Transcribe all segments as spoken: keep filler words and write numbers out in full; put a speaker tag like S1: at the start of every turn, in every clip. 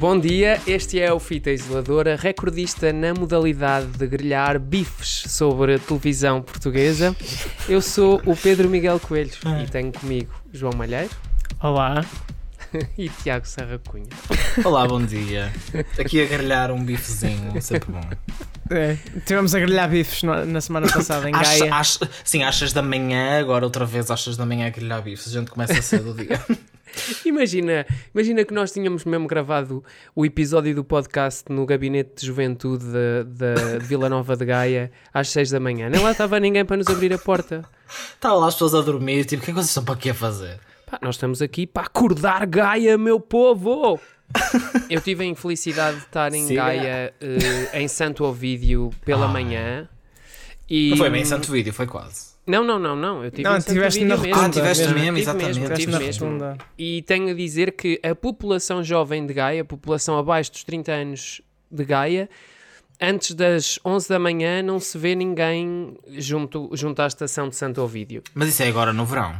S1: Bom dia, este é o Fita Isoladora, recordista na modalidade de grelhar bifes sobre a televisão portuguesa. Eu sou o Pedro Miguel Coelho e tenho comigo João Malheiro.
S2: Olá.
S1: E Tiago Serra Cunha.
S3: Olá, bom dia. Aqui a grelhar um bifezinho, sempre bom.
S2: É, tivemos a grelhar bifes no, na semana passada em
S3: Acho,
S2: Gaia.
S3: acho, sim, às seis da manhã, agora outra vez às seis da manhã a grelhar bifes. A gente começa cedo o dia.
S1: Imagina, imagina que nós tínhamos mesmo gravado o episódio do podcast no gabinete de juventude da Vila Nova de Gaia às seis da manhã. Nem lá estava ninguém para nos abrir a porta.
S3: Estavam lá as pessoas a dormir, tipo, o que é que vocês estão para aqui a fazer?
S1: Pá, nós estamos aqui para acordar Gaia, meu povo! Eu tive a infelicidade de estar em
S3: Sim.
S1: Gaia, uh, em Santo Ovídio, pela
S3: Ah.
S1: manhã. E...
S3: Não foi bem Santo Vídeo, foi quase.
S1: Não, não, não, não. Eu tive
S2: Não,
S1: em Santo
S2: tiveste
S1: Ovídio
S2: na
S1: mesmo.
S2: rotunda.
S3: Ah, tiveste
S2: mesmo,
S3: mesmo,
S1: tive
S3: exatamente.
S1: mesmo,
S2: Estiveste
S1: tive
S2: na
S1: mesmo.
S2: rotunda.
S1: E tenho a dizer que a população jovem de Gaia, a população abaixo dos trinta anos de Gaia, antes das onze da manhã não se vê ninguém junto, junto à estação de Santo Ovídio.
S3: Mas isso é agora no verão.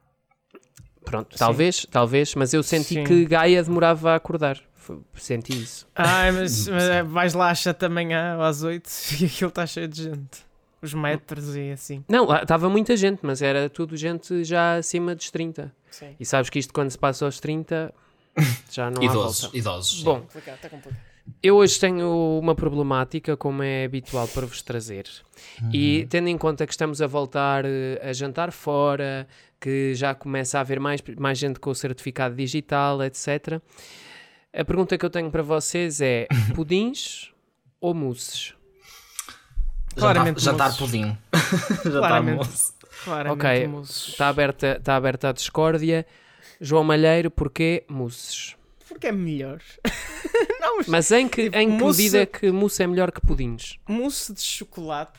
S1: Pronto, talvez, talvez, mas eu senti
S2: Sim.
S1: que Gaia demorava a acordar. Foi- Senti isso.
S2: Ai, mas, mas é, vais lá às sete da manhã ou às oito e aquilo está cheio de gente. Os metros e assim.
S1: Não, lá estava muita gente, mas era tudo gente já acima dos trinta.
S2: Sim.
S1: E sabes que isto quando se passa aos trinta já não há
S3: Idosos,
S1: volta.
S3: idosos. sim.
S1: Bom,
S2: Complicado, está complicado.
S1: eu hoje tenho uma problemática, como é habitual, para vos trazer. E tendo em conta que estamos a voltar eh, a jantar fora, que já começa a haver mais, mais gente com o certificado digital, etcétera. A pergunta que eu tenho para vocês é: pudins ou mousses?
S2: Claramente
S3: jantar, jantar
S2: moços.
S3: pudim. jantar
S2: Claramente.
S3: moço.
S2: Claramente,
S1: Ok,
S2: moços.
S1: está aberta, está aberta a discórdia. João Malheiro, porquê mousses?
S2: Porque é melhor. Não, mas
S1: Mas em que,
S2: Tipo,
S1: em que
S2: mousse-
S1: medida é que mousse é melhor que pudins?
S2: mousse de chocolate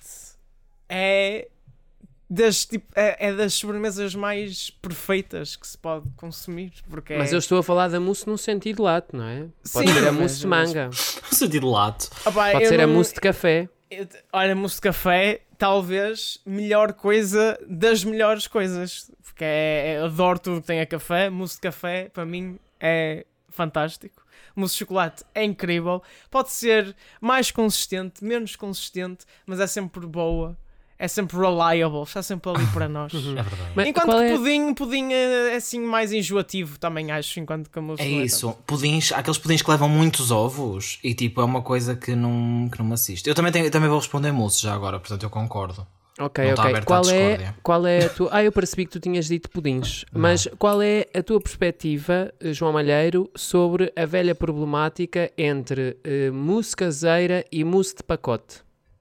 S2: é das, tipo, é, é das sobremesas mais perfeitas que se pode consumir. Porque
S1: Mas
S2: é...
S1: eu estou a falar da mousse num sentido lato, não é? Pode
S2: Sim,
S1: ser a
S2: mas-
S1: mousse de manga,
S3: No sentido lato.
S2: Ah, pá,
S1: pode
S2: eu
S1: ser a
S2: não-
S1: mousse de café.
S2: eu- Olha, mousse de café, talvez melhor coisa das melhores coisas. Porque é, é- eu adoro tudo que tem a café. Mousse de café, para mim, é fantástico. Mousse de chocolate é incrível. Pode ser mais consistente, menos consistente, mas é sempre boa. É sempre reliable, está sempre ali para nós.
S3: É verdade.
S1: Mas
S2: Enquanto
S1: qual
S2: que
S1: é-
S2: pudim, pudim é assim mais enjoativo também, acho, enquanto que a mousse
S3: É
S2: não
S3: isso,
S2: tanto.
S3: pudins, há aqueles pudins que levam muitos ovos e tipo é uma coisa que não, que não me assiste. Eu também, tenho, eu também vou responder mousse já agora, portanto eu concordo.
S1: Ok,
S3: Não está
S1: ok.
S3: aberta
S1: Qual
S3: à
S1: é,
S3: discórdia.
S1: qual é a tua... Ah, eu percebi que tu tinhas dito pudins. Mas qual é a tua perspectiva, João Malheiro, sobre a velha problemática entre eh, mousse caseira e mousse de pacote?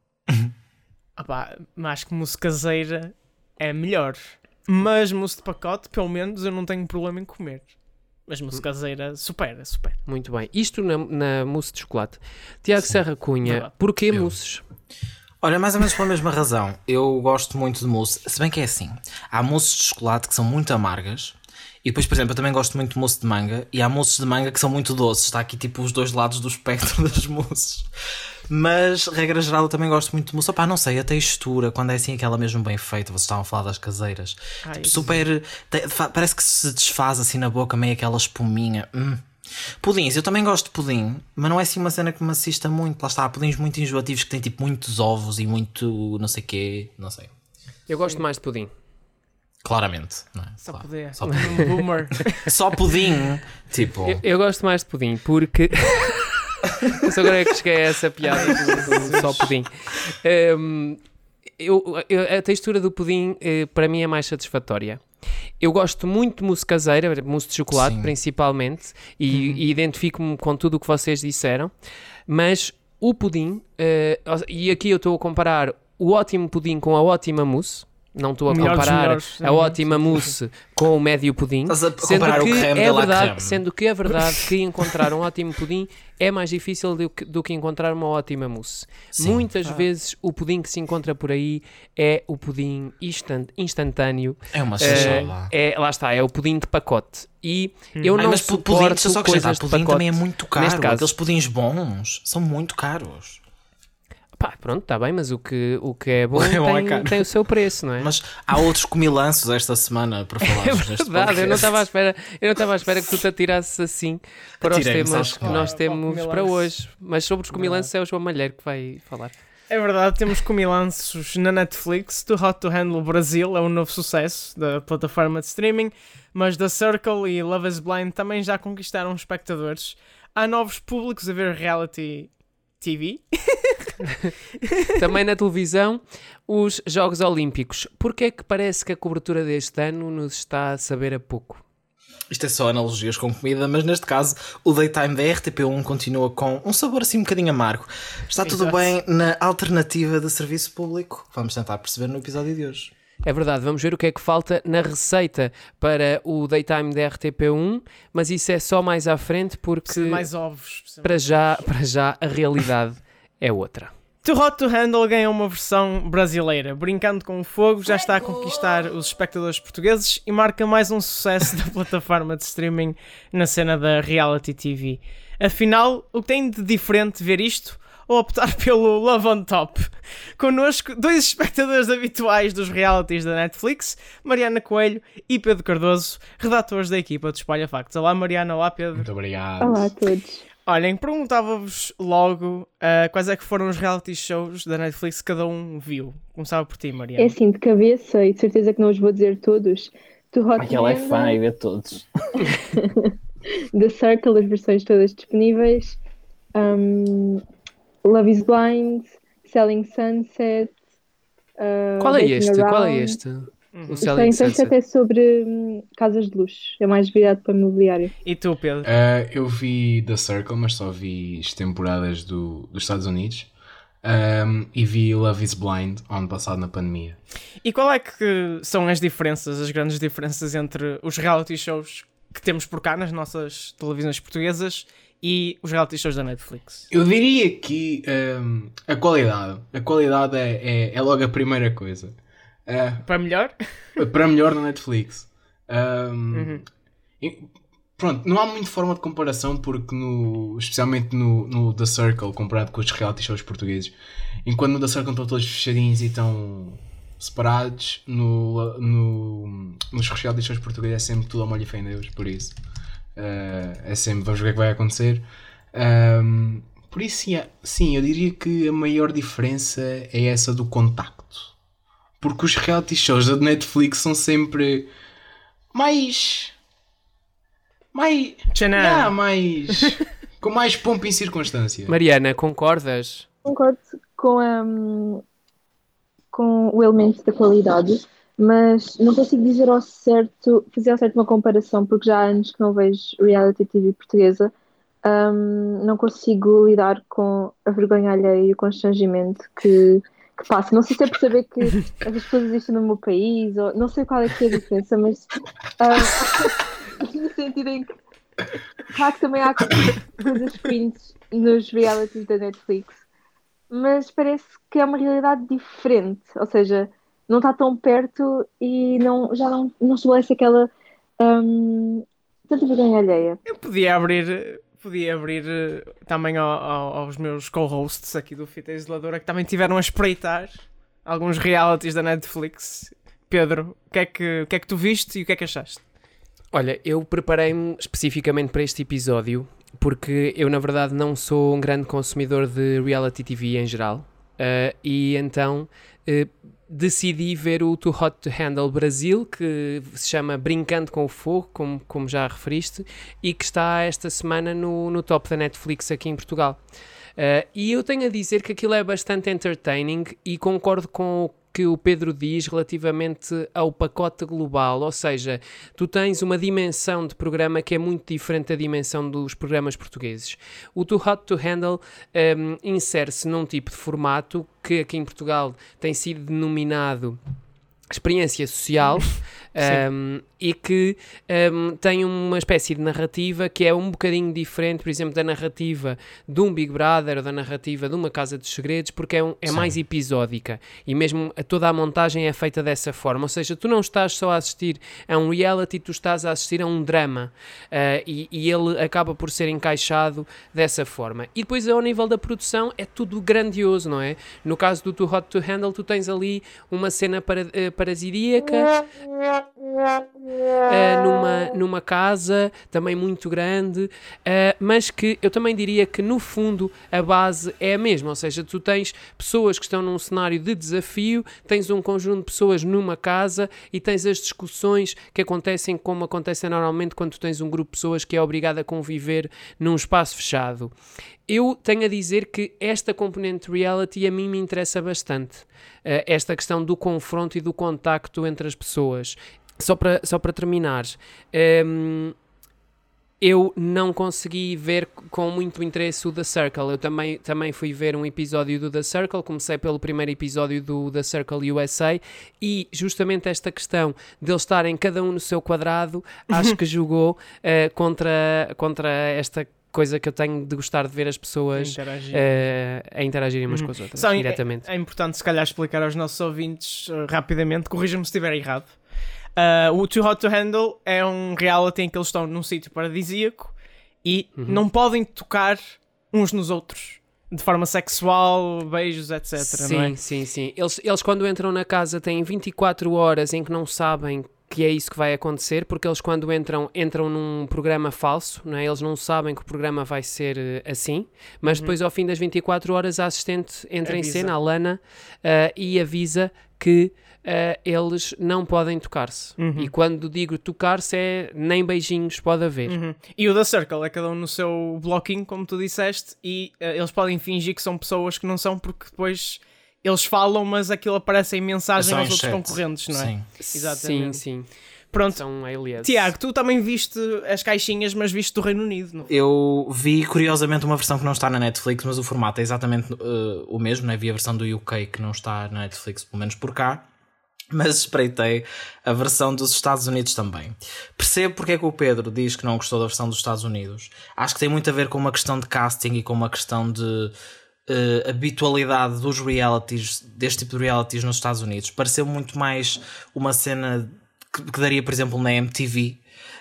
S2: Ah pá, mas acho que mousse caseira é melhor. Mas mousse de pacote, pelo menos, eu não tenho problema em comer. Mas mousse caseira, supera, supera.
S1: Muito bem. Isto na, na mousse de chocolate. Tiago Serra Cunha,
S2: Verdade.
S1: porquê
S3: Eu.
S1: mousses?
S3: Olha, mais ou menos pela mesma razão. Eu gosto muito de mousse, se bem que é assim. Há mousses de chocolate que são muito amargas. E depois, por exemplo, eu também gosto muito de mousse de manga. E há mousses de manga que são muito doces. Está aqui tipo os dois lados do espectro das mousses. Mas, regra geral, eu também gosto muito de mousse. Opá, não sei, a textura, quando é assim aquela mesmo bem feita. Vocês estavam a falar das caseiras.
S2: Ai,
S3: Tipo, super... te- fa- Parece que se desfaz assim na boca, meio aquela espuminha. Hum. Pudins, eu também gosto de pudim, mas não é assim uma cena que me assista muito. Lá está, há pudins muito enjoativos que têm tipo muitos ovos e muito não sei quê, não sei.
S1: Eu gosto mais de pudim.
S3: Claramente, não é?
S2: Só
S3: Claro.
S2: poder.
S3: Só pudim.
S2: Um boomer.
S3: Só pudim, tipo.
S1: Eu, eu gosto mais de pudim porque. Mas agora é que cheguei a essa piada do, do só pudim. Hum, eu, eu- a textura do pudim eh, para mim é mais satisfatória. Eu gosto muito de mousse caseira, mousse de chocolate
S3: Sim.
S1: principalmente, e, e identifico-me com tudo o que vocês disseram, mas o pudim, eh, e aqui eu estou a comparar o ótimo pudim com a ótima mousse. Não estou a
S2: O melhor dos
S1: comparar
S2: melhores.
S1: a
S2: Uhum.
S1: ótima mousse com o médio pudim,
S3: Estás a
S1: sendo
S3: comparar o
S1: que,
S3: creme
S1: é
S3: de la
S1: verdade,
S3: creme.
S1: sendo que é verdade que encontrar um ótimo pudim é mais difícil do que, do que encontrar uma ótima mousse.
S3: Sim.
S1: Muitas
S2: Ah.
S1: vezes o pudim que se encontra por aí é o pudim instant, instantâneo.
S3: É uma
S1: Eh,
S3: xixola.
S1: é, lá está, é o pudim de pacote. E
S2: Hum.
S1: eu
S3: Ai,
S1: não
S3: mas pu- pudim,
S1: suporto
S3: deixa eu só acrescentar,
S1: coisas de
S3: pudim
S1: pacote.
S3: também é muito
S1: neste
S3: caro.
S1: caso.
S3: Aqueles pudins bons são muito caros.
S1: Pá, pronto, está bem, mas o que, o que é bom
S3: É bom, é
S1: tem,
S3: caro.
S1: tem o seu preço, não é?
S3: Mas há outros comilanços esta semana para falar
S1: É
S3: neste
S1: verdade,
S3: podcast.
S1: eu não estava à espera, eu não estava à espera que tu te atirasses assim para os
S3: Atirei-me,
S1: temas
S3: sabes
S1: que
S3: que não.
S1: nós
S2: Para o
S1: temos para
S2: comilanço.
S1: hoje. Mas sobre os comilanços é o João Malheiro que vai falar.
S2: É verdade, temos comilanços na Netflix. Too Hot to Handle Brasil é um novo sucesso da plataforma de streaming, mas The Circle e Love is Blind também já conquistaram espectadores. Há novos públicos a ver reality T V.
S1: Também na televisão, os Jogos Olímpicos. Porquê é que parece que a cobertura deste ano nos está a saber a pouco?
S3: Isto é só analogias com comida, mas neste caso o Daytime da R T P um continua com um sabor assim um bocadinho amargo. Está tudo
S2: Exato.
S3: bem na alternativa de serviço público? Vamos tentar perceber no episódio de hoje.
S1: É verdade, vamos ver o que é que falta na receita para o Daytime da R T P um, mas isso é só mais à frente porque
S2: Precisa de mais ovos. precisa
S1: para já, para já a realidade é outra.
S2: Too Hot to Handle ganha uma versão brasileira. Brincando com o Fogo já está a conquistar os espectadores portugueses e marca mais um sucesso da plataforma de streaming na cena da reality T V. Afinal, o que tem de diferente ver isto ou optar pelo Love on Top? Connosco, dois espectadores habituais dos realities da Netflix, Mariana Coelho e Pedro Cardoso, redatores da equipa de Espalha Factos. Olá Mariana, olá Pedro.
S4: Muito obrigado.
S5: Olá a todos.
S2: Olhem, perguntava-vos logo uh, quais é que foram os reality shows da Netflix que cada um viu. Começava por ti, Mariana.
S5: É assim, de cabeça, e de certeza que não os vou dizer todos. Too Hot to
S4: Aquela é
S5: Handle,
S4: fã e vê todos.
S5: The Circle, as versões todas disponíveis. Um, Love is Blind, Selling Sunset. Uh,
S1: Qual é
S5: Dating
S1: este? Qual é
S5: Around.
S1: este? O
S5: O
S1: Selling
S5: Selling Sunset
S1: Sunset.
S5: é sobre hum, casas de luxo. É mais virado para imobiliário.
S2: E tu, Pedro?
S4: Uh, eu vi The Circle, mas só vi as temporadas do, dos Estados Unidos. Um, e vi Love is Blind, ano passado na pandemia.
S2: E qual é que são as diferenças, as grandes diferenças entre os reality shows que temos por cá nas nossas televisões portuguesas e os reality shows da Netflix?
S4: Eu diria que um, a qualidade. A qualidade é, é, é logo a primeira coisa. Uh,
S2: Para melhor?
S4: para melhor na Netflix. Um,
S2: Uhum.
S4: e, pronto, não há muita forma de comparação porque no, especialmente no, no The Circle comparado com os reality shows portugueses, enquanto no The Circle estão todos fechadinhos e estão separados, no, no, nos reality shows portugueses é sempre tudo a molho e fé em Deus, por isso uh, é sempre, vamos ver o que é que vai acontecer. Um, por isso sim, sim, eu diria que a maior diferença é essa do contacto. Porque os reality shows da Netflix são sempre mais. mais.
S2: Tchanan.
S4: Ah, mais. com mais pompa em circunstância.
S1: Mariana, concordas?
S5: Concordo com, um, com o elemento da qualidade, mas não consigo dizer ao certo, fazer ao certo uma comparação, porque já há anos que não vejo reality T V portuguesa. Um, não consigo lidar com a vergonha alheia e o constrangimento que, que passa. Não sei se é por saber que essas coisas existem no meu país, ou não sei qual é que é a diferença, mas uh, no sentido em que claro que também há coisas cringe nos realities da Netflix, mas parece que é uma realidade diferente, ou seja, não está tão perto e não, já não, não estabelece aquela um, tanta vergonha alheia.
S2: Eu podia abrir, podia abrir eh, também ao- ao- aos meus co-hosts aqui do Fita Isoladora que também tiveram a espreitar alguns realities da Netflix. Pedro, o que é que, o que é que tu viste e o que é que achaste?
S1: Olha, eu preparei-me especificamente para este episódio porque eu, na verdade, não sou um grande consumidor de reality T V em geral. Uh, e então uh, decidi ver o Too Hot to Handle Brasil, que se chama Brincando com o Fogo, como, como já referiste, e que está esta semana no, no top da Netflix aqui em Portugal. Uh, e eu tenho a dizer que aquilo é bastante entertaining e concordo com o que o Pedro diz relativamente ao pacote global, ou seja, tu tens uma dimensão de programa que é muito diferente da dimensão dos programas portugueses. O Too Hot to Handle um, insere-se num tipo de formato que aqui em Portugal tem sido denominado experiência social, Um, e que um, tem uma espécie de narrativa que é um bocadinho diferente, por exemplo, da narrativa de um Big Brother ou da narrativa de uma Casa dos Segredos, porque é, um, é mais episódica e mesmo a, toda a montagem é feita dessa forma, ou seja, tu não estás só a assistir a um reality, tu estás a assistir a um drama uh, e, e ele acaba por ser encaixado dessa forma. E depois ao nível da produção é tudo grandioso, não é? No caso do Too Hot to Handle, tu tens ali uma cena para, uh, parasiríaca Uh, numa, numa casa também muito grande, uh, mas que eu também diria que no fundo a base é a mesma, ou seja, tu tens pessoas que estão num cenário de desafio, tens um conjunto de pessoas numa casa e tens as discussões que acontecem como acontecem normalmente quando tu tens um grupo de pessoas que é obrigado a conviver num espaço fechado. Eu tenho a dizer que esta componente de reality a mim me interessa bastante, uh, esta questão do confronto e do contacto entre as pessoas. Só para, só para terminar, um, eu não consegui ver com muito interesse o The Circle. Eu também, também fui ver um episódio do The Circle, comecei pelo primeiro episódio do The Circle U S A e justamente esta questão de eles estarem cada um no seu quadrado, acho que jogou uh, contra, contra esta coisa que eu tenho de gostar de ver as pessoas interagir. Uh, a interagirem umas uhum. com as outras, Só diretamente.
S2: É, é importante se calhar explicar aos nossos ouvintes uh, rapidamente, corrija-me se estiver errado. Uh, o Too Hot to Handle é um reality em que eles estão num sítio paradisíaco e uhum. não podem tocar uns nos outros de forma sexual, beijos, etcétera.
S1: Sim,
S2: não é?
S1: sim, sim. Eles, eles quando entram na casa têm vinte e quatro horas em que não sabem que é isso que vai acontecer, porque eles quando entram, entram num programa falso, não é? Eles não sabem que o programa vai ser uh, assim, mas uhum. depois ao fim das vinte e quatro horas a assistente entra avisa. em cena, a Lana, uh, e avisa que Uh, eles não podem tocar-se. Uhum. E quando digo tocar-se é nem beijinhos pode haver.
S2: Uhum. E o The Circle é cada um no seu bloquinho, como tu disseste, e uh, eles podem fingir que são pessoas que não são, porque depois eles falam, mas aquilo aparece em mensagem aos outros chat. concorrentes, não é?
S3: Sim,
S1: Exatamente. sim. sim.
S2: Pronto.
S1: São aliados.
S2: Tiago, tu também viste as caixinhas, mas viste do Reino Unido, não?
S3: Eu vi, curiosamente, uma versão que não está na Netflix, mas o formato é exatamente uh, o mesmo, né? Vi a versão do U K que não está na Netflix, pelo menos por cá. Mas espreitei a versão dos Estados Unidos também. Percebo porque é que o Pedro diz que não gostou da versão dos Estados Unidos. Acho que tem muito a ver com uma questão de casting e com uma questão de uh, habitualidade dos realities, deste tipo de realities nos Estados Unidos. Pareceu muito mais uma cena que, que daria, por exemplo, na M T V,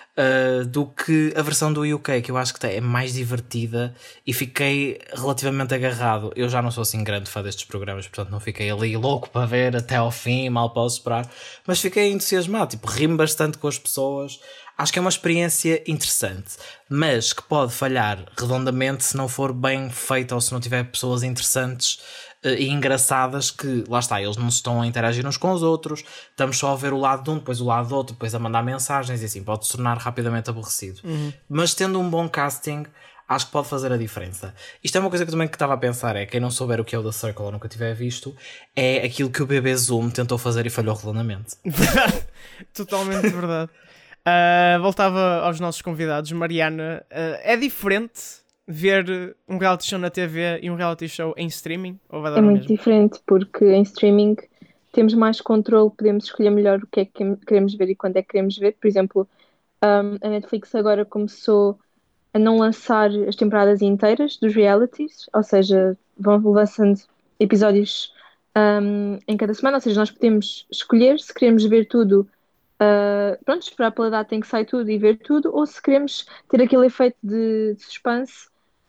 S3: Uh, do que a versão do U K, que eu acho que é mais divertida e fiquei relativamente agarrado. Eu já não sou assim grande fã destes programas, portanto não fiquei ali louco para ver até ao fim, mal posso esperar, mas fiquei entusiasmado, tipo, ri-me bastante com as pessoas. Acho que é uma experiência interessante, mas que pode falhar redondamente se não for bem feita ou se não tiver pessoas interessantes e engraçadas que, lá está, eles não estão a interagir uns com os outros, estamos só a ver o lado de um, depois o lado do outro, depois a mandar mensagens e assim, pode se tornar rapidamente aborrecido. Uhum. Mas tendo um bom casting, acho que pode fazer a diferença. Isto é uma coisa que eu também que estava a pensar, é quem não souber o que é o The Circle ou nunca tiver visto, é aquilo que o B B Zoom tentou fazer e falhou redondamente.
S2: Totalmente verdade. Uh, voltava aos nossos convidados. Mariana, uh, é diferente ver um reality show na T V e um reality show em streaming? Ou vai dar
S5: é muito
S2: mesmo?
S5: diferente, porque em streaming temos mais controle, podemos escolher melhor o que é que queremos ver e quando é que queremos ver. Por exemplo, um, a Netflix agora começou a não lançar as temporadas inteiras dos realities, ou seja, vão lançando episódios um, em cada semana, ou seja, nós podemos escolher se queremos ver tudo, uh, pronto, esperar pela data em que sai tudo e ver tudo, ou se queremos ter aquele efeito de, de suspense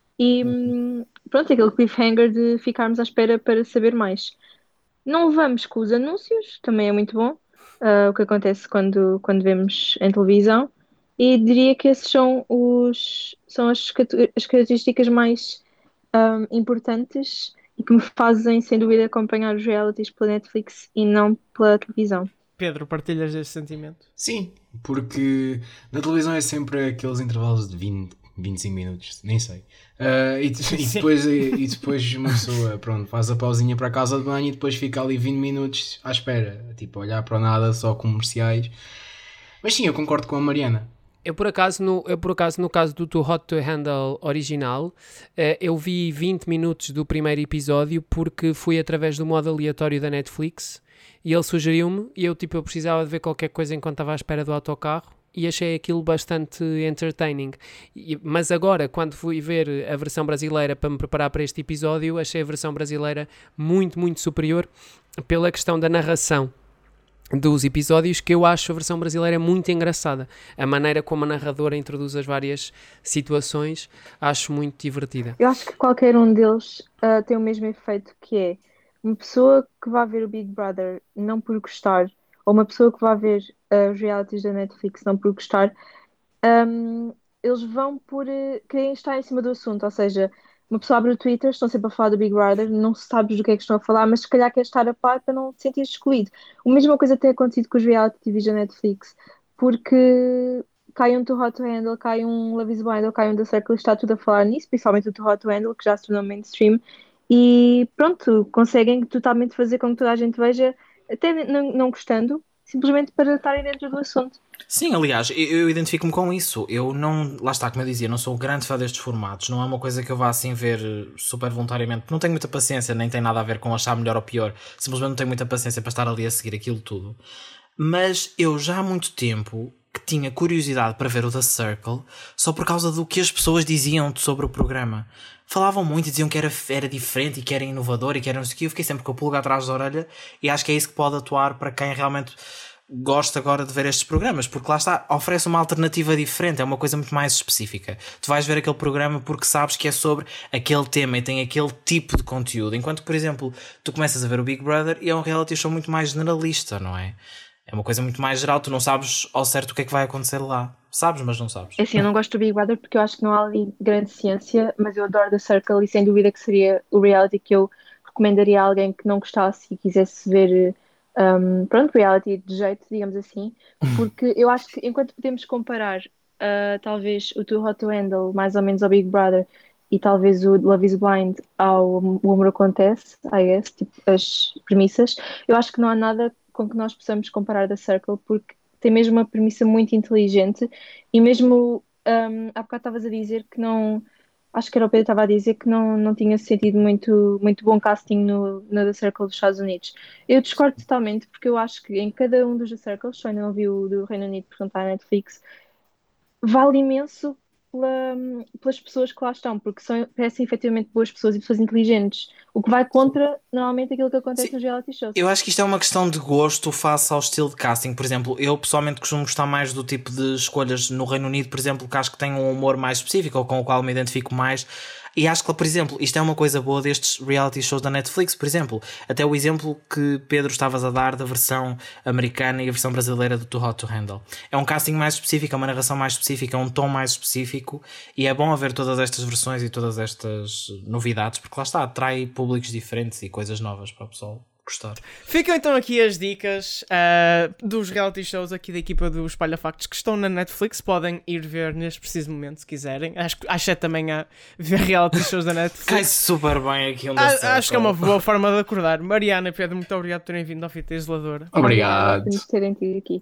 S5: e hum, pronto, aquele cliffhanger de ficarmos à espera para saber mais. Não vamos com os anúncios, também é muito bom, uh, o que acontece quando, quando vemos em televisão, e diria que esses são, os, são as, as características mais um, importantes e que me fazem, sem dúvida, acompanhar os realities pela Netflix e não pela televisão.
S2: Pedro, partilhas deste sentimento?
S4: Sim, porque na televisão é sempre aqueles intervalos de vinte, vinte e cinco minutos, nem sei. Uh, e, e, depois, e, e depois uma pessoa pronto, faz a pausinha para a casa de banho e depois fica ali vinte minutos à espera, tipo, olhar para nada, só comerciais. Mas sim, eu concordo com a Mariana.
S1: Eu por, acaso, no, eu, por acaso, no caso do Too Hot to Handle original, uh, eu vi vinte minutos do primeiro episódio porque fui através do modo aleatório da Netflix e ele sugeriu-me, e eu tipo, eu precisava de ver qualquer coisa enquanto estava à espera do autocarro, e achei aquilo bastante entertaining. E, mas agora, quando fui ver a versão brasileira para me preparar para este episódio, achei a versão brasileira muito, muito superior pela questão da narração dos episódios, que eu acho a versão brasileira muito engraçada. A maneira como a narradora introduz as várias situações, acho muito divertida.
S5: Eu acho que qualquer um deles uh, tem o mesmo efeito, que é uma pessoa que vai ver o Big Brother não por gostar, ou uma pessoa que vai ver uh, os realities da Netflix não por gostar, um, eles vão por uh, querer estar em cima do assunto. Ou seja, uma pessoa abre o Twitter, estão sempre a falar do Big Brother, não sabes do que é que estão a falar, mas se calhar quer estar a par para não te sentir excluído. A mesma coisa tem acontecido com os reality T Vs da Netflix, porque cai um Too Hot to Handle, cai um Love is Blind ou cai um The Circle, está tudo a falar nisso, principalmente o Too Hot to Handle, que já se tornou mainstream, e pronto, conseguem totalmente fazer com que toda a gente veja, até não, não gostando, simplesmente para estarem dentro do assunto.
S3: Sim, aliás, eu, eu identifico-me com isso. Eu não, lá está, como eu dizia, não sou um grande fã destes formatos. Não é uma coisa que eu vá assim ver super voluntariamente. Não tenho muita paciência, nem tem nada a ver com achar melhor ou pior. Simplesmente não tenho muita paciência para estar ali a seguir aquilo tudo. Mas eu já há muito tempo que tinha curiosidade para ver o The Circle só por causa do que as pessoas diziam sobre o programa. Falavam muito e diziam que era, era diferente e que era inovador e que era não sei o que. Eu fiquei sempre com o pulga atrás da orelha e acho que é isso que pode atuar para quem realmente gosta agora de ver estes programas, porque lá está, oferece uma alternativa diferente, é uma coisa muito mais específica. Tu vais ver aquele programa porque sabes que é sobre aquele tema e tem aquele tipo de conteúdo, enquanto que, por exemplo, tu começas a ver o Big Brother e é um reality show muito mais generalista, não é? É uma coisa muito mais geral, tu não sabes ao certo o que é que vai acontecer lá. Sabes, mas não sabes.
S5: Assim, eu não gosto do Big Brother porque eu acho que não há ali grande ciência, mas eu adoro The Circle e sem dúvida que seria o reality que eu recomendaria a alguém que não gostasse e quisesse ver, um, pronto, reality de jeito, digamos assim, porque eu acho que enquanto podemos comparar uh, talvez o Too Hot to Handle mais ou menos ao Big Brother e talvez o Love is Blind ao O Amor Acontece, I guess, tipo, as premissas, eu acho que não há nada com que nós possamos comparar The Circle, porque tem mesmo uma premissa muito inteligente e mesmo um, há bocado estavas a dizer que não, acho que era o Pedro que estava a dizer que não, não tinha sentido muito, muito bom casting no, no The Circle dos Estados Unidos. Eu discordo totalmente, porque eu acho que em cada um dos The Circles, só ainda não vi o do Reino Unido porque não está na Netflix, vale imenso pela, pelas pessoas que lá estão, porque são, parecem efetivamente boas pessoas e pessoas inteligentes, o que vai contra normalmente aquilo que acontece
S3: Sim.
S5: nos reality shows.
S3: Eu acho que isto é uma questão de gosto face ao estilo de casting. Por exemplo, eu pessoalmente costumo gostar mais do tipo de escolhas no Reino Unido, por exemplo, que acho que tem um humor mais específico ou com o qual me identifico mais. E acho que, por exemplo, isto é uma coisa boa destes reality shows da Netflix, por exemplo. Até o exemplo que, Pedro, estavas a dar da versão americana e a versão brasileira do Too Hot to Handle. É um casting mais específico, é uma narração mais específica, é um tom mais específico e é bom haver todas estas versões e todas estas novidades, porque lá está, atrai públicos diferentes e coisas novas para o pessoal gostar.
S2: Ficam então aqui as dicas uh, dos reality shows aqui da equipa do Espalha Factos que estão na Netflix. Podem ir ver neste preciso momento se quiserem. Acho, acho é também a ver reality shows da Netflix.
S3: Cai super bem aqui onde
S2: ah, Acho que é uma boa forma de acordar. Mariana e Pedro, muito obrigado por terem vindo ao Fita Isoladora.
S4: Obrigado.
S5: Por terem tido aqui.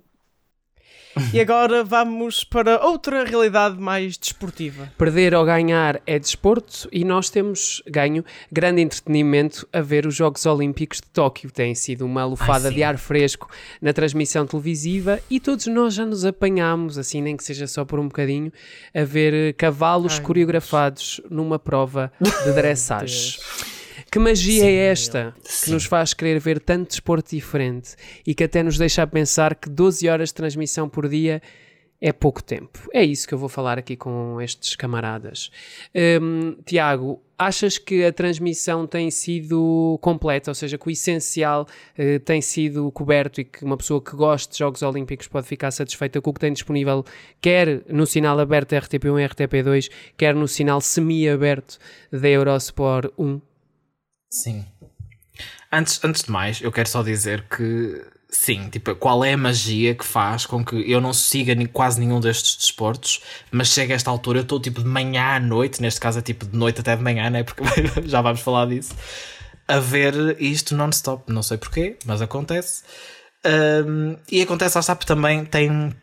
S2: E agora vamos para outra realidade mais desportiva.
S1: Perder ou ganhar é desporto e nós temos ganho grande entretenimento a ver os Jogos Olímpicos de Tóquio. Tem sido uma lufada
S3: Ai,
S1: de ar fresco na transmissão televisiva e todos nós já nos apanhámos, assim nem que seja só por um bocadinho, a ver cavalos
S2: Ai,
S1: coreografados numa prova de dressage. Que magia
S3: Sim,
S1: é esta que
S3: sim.
S1: nos faz querer ver tanto desporto diferente e que até nos deixa a pensar que doze horas de transmissão por dia é pouco tempo? É isso que eu vou falar aqui com estes camaradas. Hum, Tiago, achas que a transmissão tem sido completa, ou seja, que o essencial uh, tem sido coberto e que uma pessoa que gosta de Jogos Olímpicos pode ficar satisfeita com o que tem disponível, quer no sinal aberto da R T P um e R T P dois, quer no sinal semi-aberto da Eurosport um?
S3: Sim. Antes, antes de mais, eu quero só dizer que sim, tipo, qual é a magia que faz com que eu não siga ni- quase nenhum destes desportos, mas chega a esta altura, eu estou tipo de manhã à noite, neste caso é tipo de noite até de manhã, né? Porque já vamos falar disso, a ver isto non-stop, não sei porquê, mas acontece. Um, e acontece, lá está, porque também tem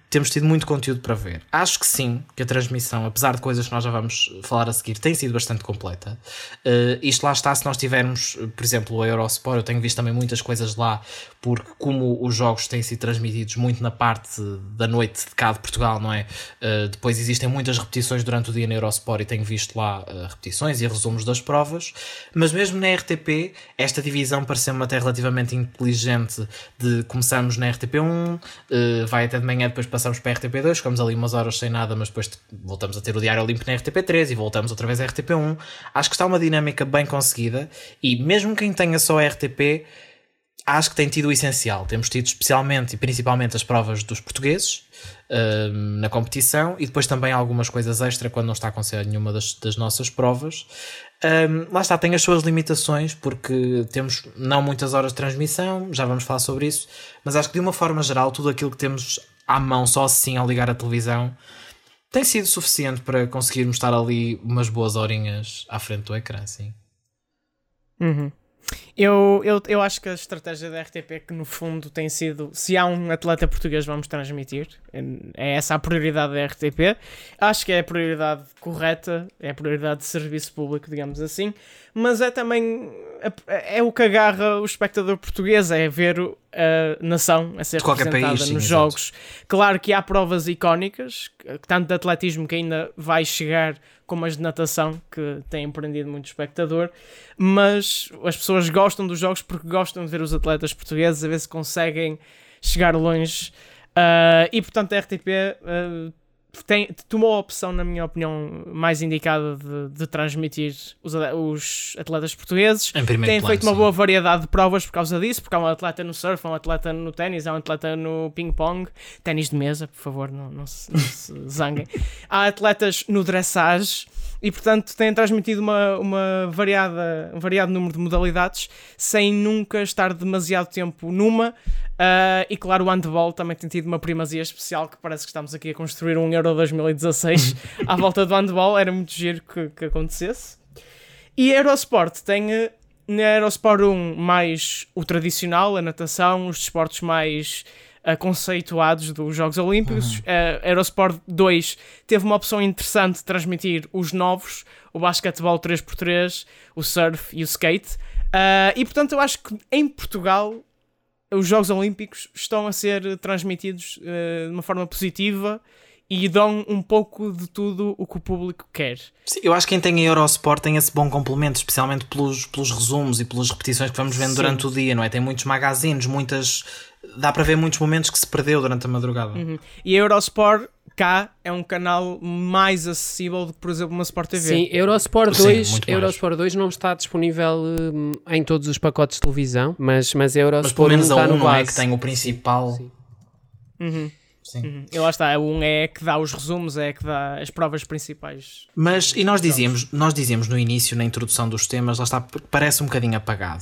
S3: temos tido muito conteúdo para ver. Acho que sim, que a transmissão, apesar de coisas que nós já vamos falar a seguir, tem sido bastante completa. Uh, isto lá está, se nós tivermos, por exemplo, o Eurosport, eu tenho visto também muitas coisas lá, porque como os jogos têm sido transmitidos muito na parte da noite de cá de Portugal, não é? Uh, depois existem muitas repetições durante o dia na Eurosport e tenho visto lá uh, repetições e resumos das provas, mas mesmo na R T P, esta divisão pareceu-me até relativamente inteligente, de começamos na R T P um, uh, vai até de manhã, depois passamos para a R T P dois, ficamos ali umas horas sem nada, mas depois voltamos a ter o Diário Olímpico na R T P três e voltamos outra vez à R T P um. Acho que está uma dinâmica bem conseguida e mesmo quem tenha só a R T P, acho que tem tido o essencial. Temos tido especialmente e principalmente as provas dos portugueses uh, na competição e depois também algumas coisas extra quando não está a acontecer nenhuma das, das nossas provas. Um, lá está, tem as suas limitações porque temos não muitas horas de transmissão, já vamos falar sobre isso, mas acho que de uma forma geral tudo aquilo que temos à mão só assim ao ligar a televisão tem sido suficiente para conseguirmos estar ali umas boas horinhas à frente do ecrã, sim.
S2: Uhum. Eu, eu, eu acho que a estratégia da R T P que no fundo tem sido, se há um atleta português vamos transmitir, é essa a prioridade da R T P. Acho que é a prioridade correta, é a prioridade de serviço público, digamos assim, mas é também é o que agarra o espectador português, é ver a nação a ser representada
S3: país, sim,
S2: nos
S3: exato.
S2: jogos. Claro que há provas icónicas, tanto de atletismo que ainda vai chegar, como as de natação, que têm prendido muito espectador, mas as pessoas gostam dos jogos porque gostam de ver os atletas portugueses, a ver se conseguem chegar longe, uh, e portanto a R T P uh, tem, tomou a opção, na minha opinião, mais indicada de, de transmitir os, os atletas portugueses.
S3: Em primeiro
S2: Têm
S3: plano,
S2: feito uma
S3: sim.
S2: boa variedade de provas por causa disso, porque há um atleta no surf, há um atleta no ténis, há um atleta no ping-pong, ténis de mesa, por favor, não, não, se, não se zanguem. Há atletas no dressage e, portanto, têm transmitido uma, uma variada, um variado número de modalidades sem nunca estar demasiado tempo numa. Uh, e claro, o handball também tem tido uma primazia especial, que parece que estamos aqui a construir um Euro dois mil e dezasseis à volta do handball, era muito giro que, que acontecesse. E a Eurosport tem na Eurosport um mais o tradicional, a natação, os desportos mais uh, conceituados dos Jogos Olímpicos. Uhum. Uh, a Eurosport dois teve uma opção interessante de transmitir os novos, o basquetebol três por três, o surf e o skate. Uh, e portanto eu acho que em Portugal os Jogos Olímpicos estão a ser transmitidos uh, de uma forma positiva e dão um pouco de tudo o que o público quer.
S3: Sim, eu acho que quem tem a Eurosport tem esse bom complemento, especialmente pelos, pelos resumos e pelas repetições que vamos vendo Sim. durante o dia, não é? Tem muitos magazines, muitas... Dá para ver muitos momentos que se perdeu durante a madrugada.
S2: Uhum. E a Eurosport cá é um canal mais acessível do que, por exemplo, uma Sport T V.
S1: Sim, Eurosport dois,
S3: Sim,
S1: Eurosport dois não está disponível hum, em todos os pacotes de televisão, mas, mas a Eurosport
S3: mas pelo menos
S1: um
S3: a
S1: está
S3: um
S1: no
S3: não é
S1: base.
S3: que tem o principal...
S1: Sim.
S2: Uhum.
S3: Sim.
S2: Uhum. E lá está, um é que dá os resumos, é que dá as provas principais.
S3: Mas, e nós dizíamos, nós dizíamos no início, na introdução dos temas, lá está, parece um bocadinho apagado.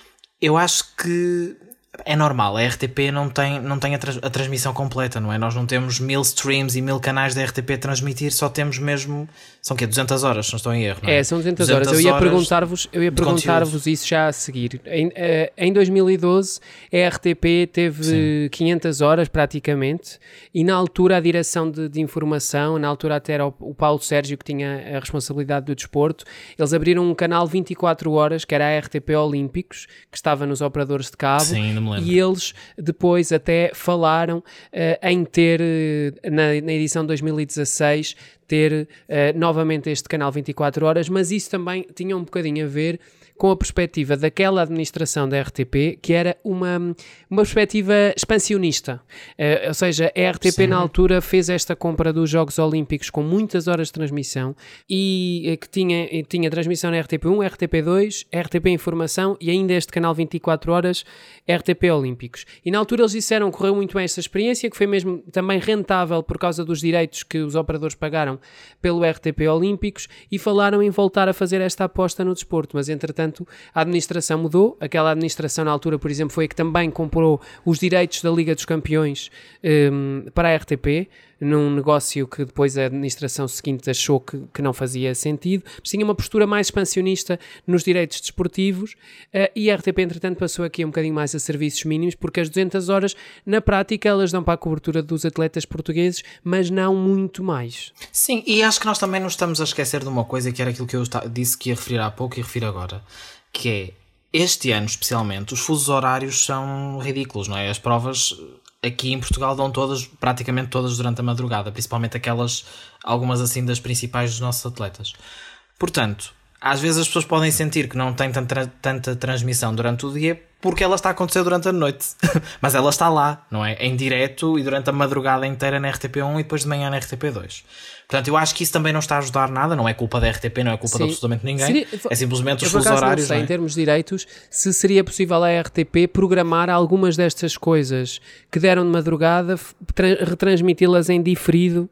S3: Eu acho que é normal, a R T P não tem, não tem a, tra- a transmissão completa, não é? Nós não temos mil streams e mil canais da R T P a transmitir, só temos mesmo, são o quê? duzentas horas, se não estou em erro, não é?
S1: É, são duzentas horas. Eu ia perguntar-vos, eu ia perguntar-vos isso já a seguir. Em, uh, em dois mil e doze, a R T P teve Sim. quinhentas horas praticamente, e na altura a direção de, de informação, na altura até era o, o Paulo Sérgio que tinha a responsabilidade do desporto, eles abriram um canal vinte e quatro horas, que era a R T P Olímpicos, que estava nos operadores de cabo.
S3: Sim,
S1: e eles depois até falaram uh, em ter, uh, na, na edição de dois mil e dezasseis, ter uh, novamente este canal vinte e quatro horas, mas isso também tinha um bocadinho a ver com a perspectiva daquela administração da R T P, que era uma, uma perspectiva expansionista. Uh, ou seja, a R T P Sim. na altura fez esta compra dos Jogos Olímpicos com muitas horas de transmissão e uh, que tinha, tinha transmissão na R T P um, R T P dois, R T P Informação e ainda este canal vinte e quatro horas, R T P Olímpicos. E na altura eles disseram que correu muito bem esta experiência, que foi mesmo também rentável por causa dos direitos que os operadores pagaram pelo R T P Olímpicos e falaram em voltar a fazer esta aposta no desporto, mas entretanto a administração mudou. Aquela administração na altura, por exemplo, foi a que também comprou os direitos da Liga dos Campeões um, para a R T P, num negócio que depois a administração seguinte achou que, que não fazia sentido, mas tinha uma postura mais expansionista nos direitos desportivos, uh, e a R T P entretanto passou aqui um bocadinho mais a serviços mínimos, porque as duzentas horas na prática elas dão para a cobertura dos atletas portugueses, mas não muito mais.
S3: Sim, e acho que nós também nos estamos a esquecer de uma coisa, que era aquilo que eu disse que ia referir há pouco e refiro agora, que é, este ano especialmente, os fusos horários são ridículos, não é? As provas aqui em Portugal dão todas, praticamente todas durante a madrugada, principalmente aquelas, algumas assim das principais dos nossos atletas. Portanto, às vezes as pessoas podem sentir que não tem tanta, tanta transmissão durante o dia porque ela está a acontecer durante a noite. Mas ela está lá, não é? Em direto e durante a madrugada inteira na R T P um e depois de manhã na R T P dois. Portanto, eu acho que isso também não está a ajudar nada, não é culpa da R T P, não é culpa Sim. de absolutamente ninguém. Seria, é simplesmente os fusos horários.
S1: Não sei,
S3: não é?
S1: Em termos de direitos, se seria possível a R T P programar algumas destas coisas que deram de madrugada, tra- retransmiti-las em diferido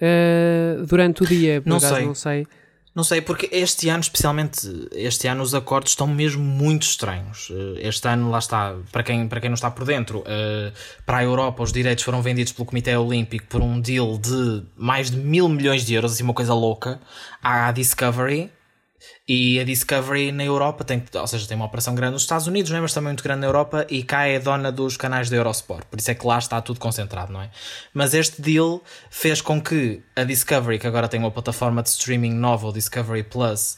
S1: uh, durante o dia. Por
S3: não
S1: acaso,
S3: sei.
S1: Não sei.
S3: Não sei, porque este ano, especialmente este ano, os acordos estão mesmo muito estranhos. Este ano, lá está, para quem, para quem não está por dentro, para a Europa os direitos foram vendidos pelo Comitê Olímpico por um deal de mais de mil milhões de euros, assim uma coisa louca, à Discovery. E a Discovery na Europa tem, ou seja, tem uma operação grande nos Estados Unidos, não é? Mas também muito grande na Europa, e cá é dona dos canais da Eurosport, por isso é que lá está tudo concentrado, não é? Mas este deal fez com que a Discovery, que agora tem uma plataforma de streaming nova, o Discovery Plus,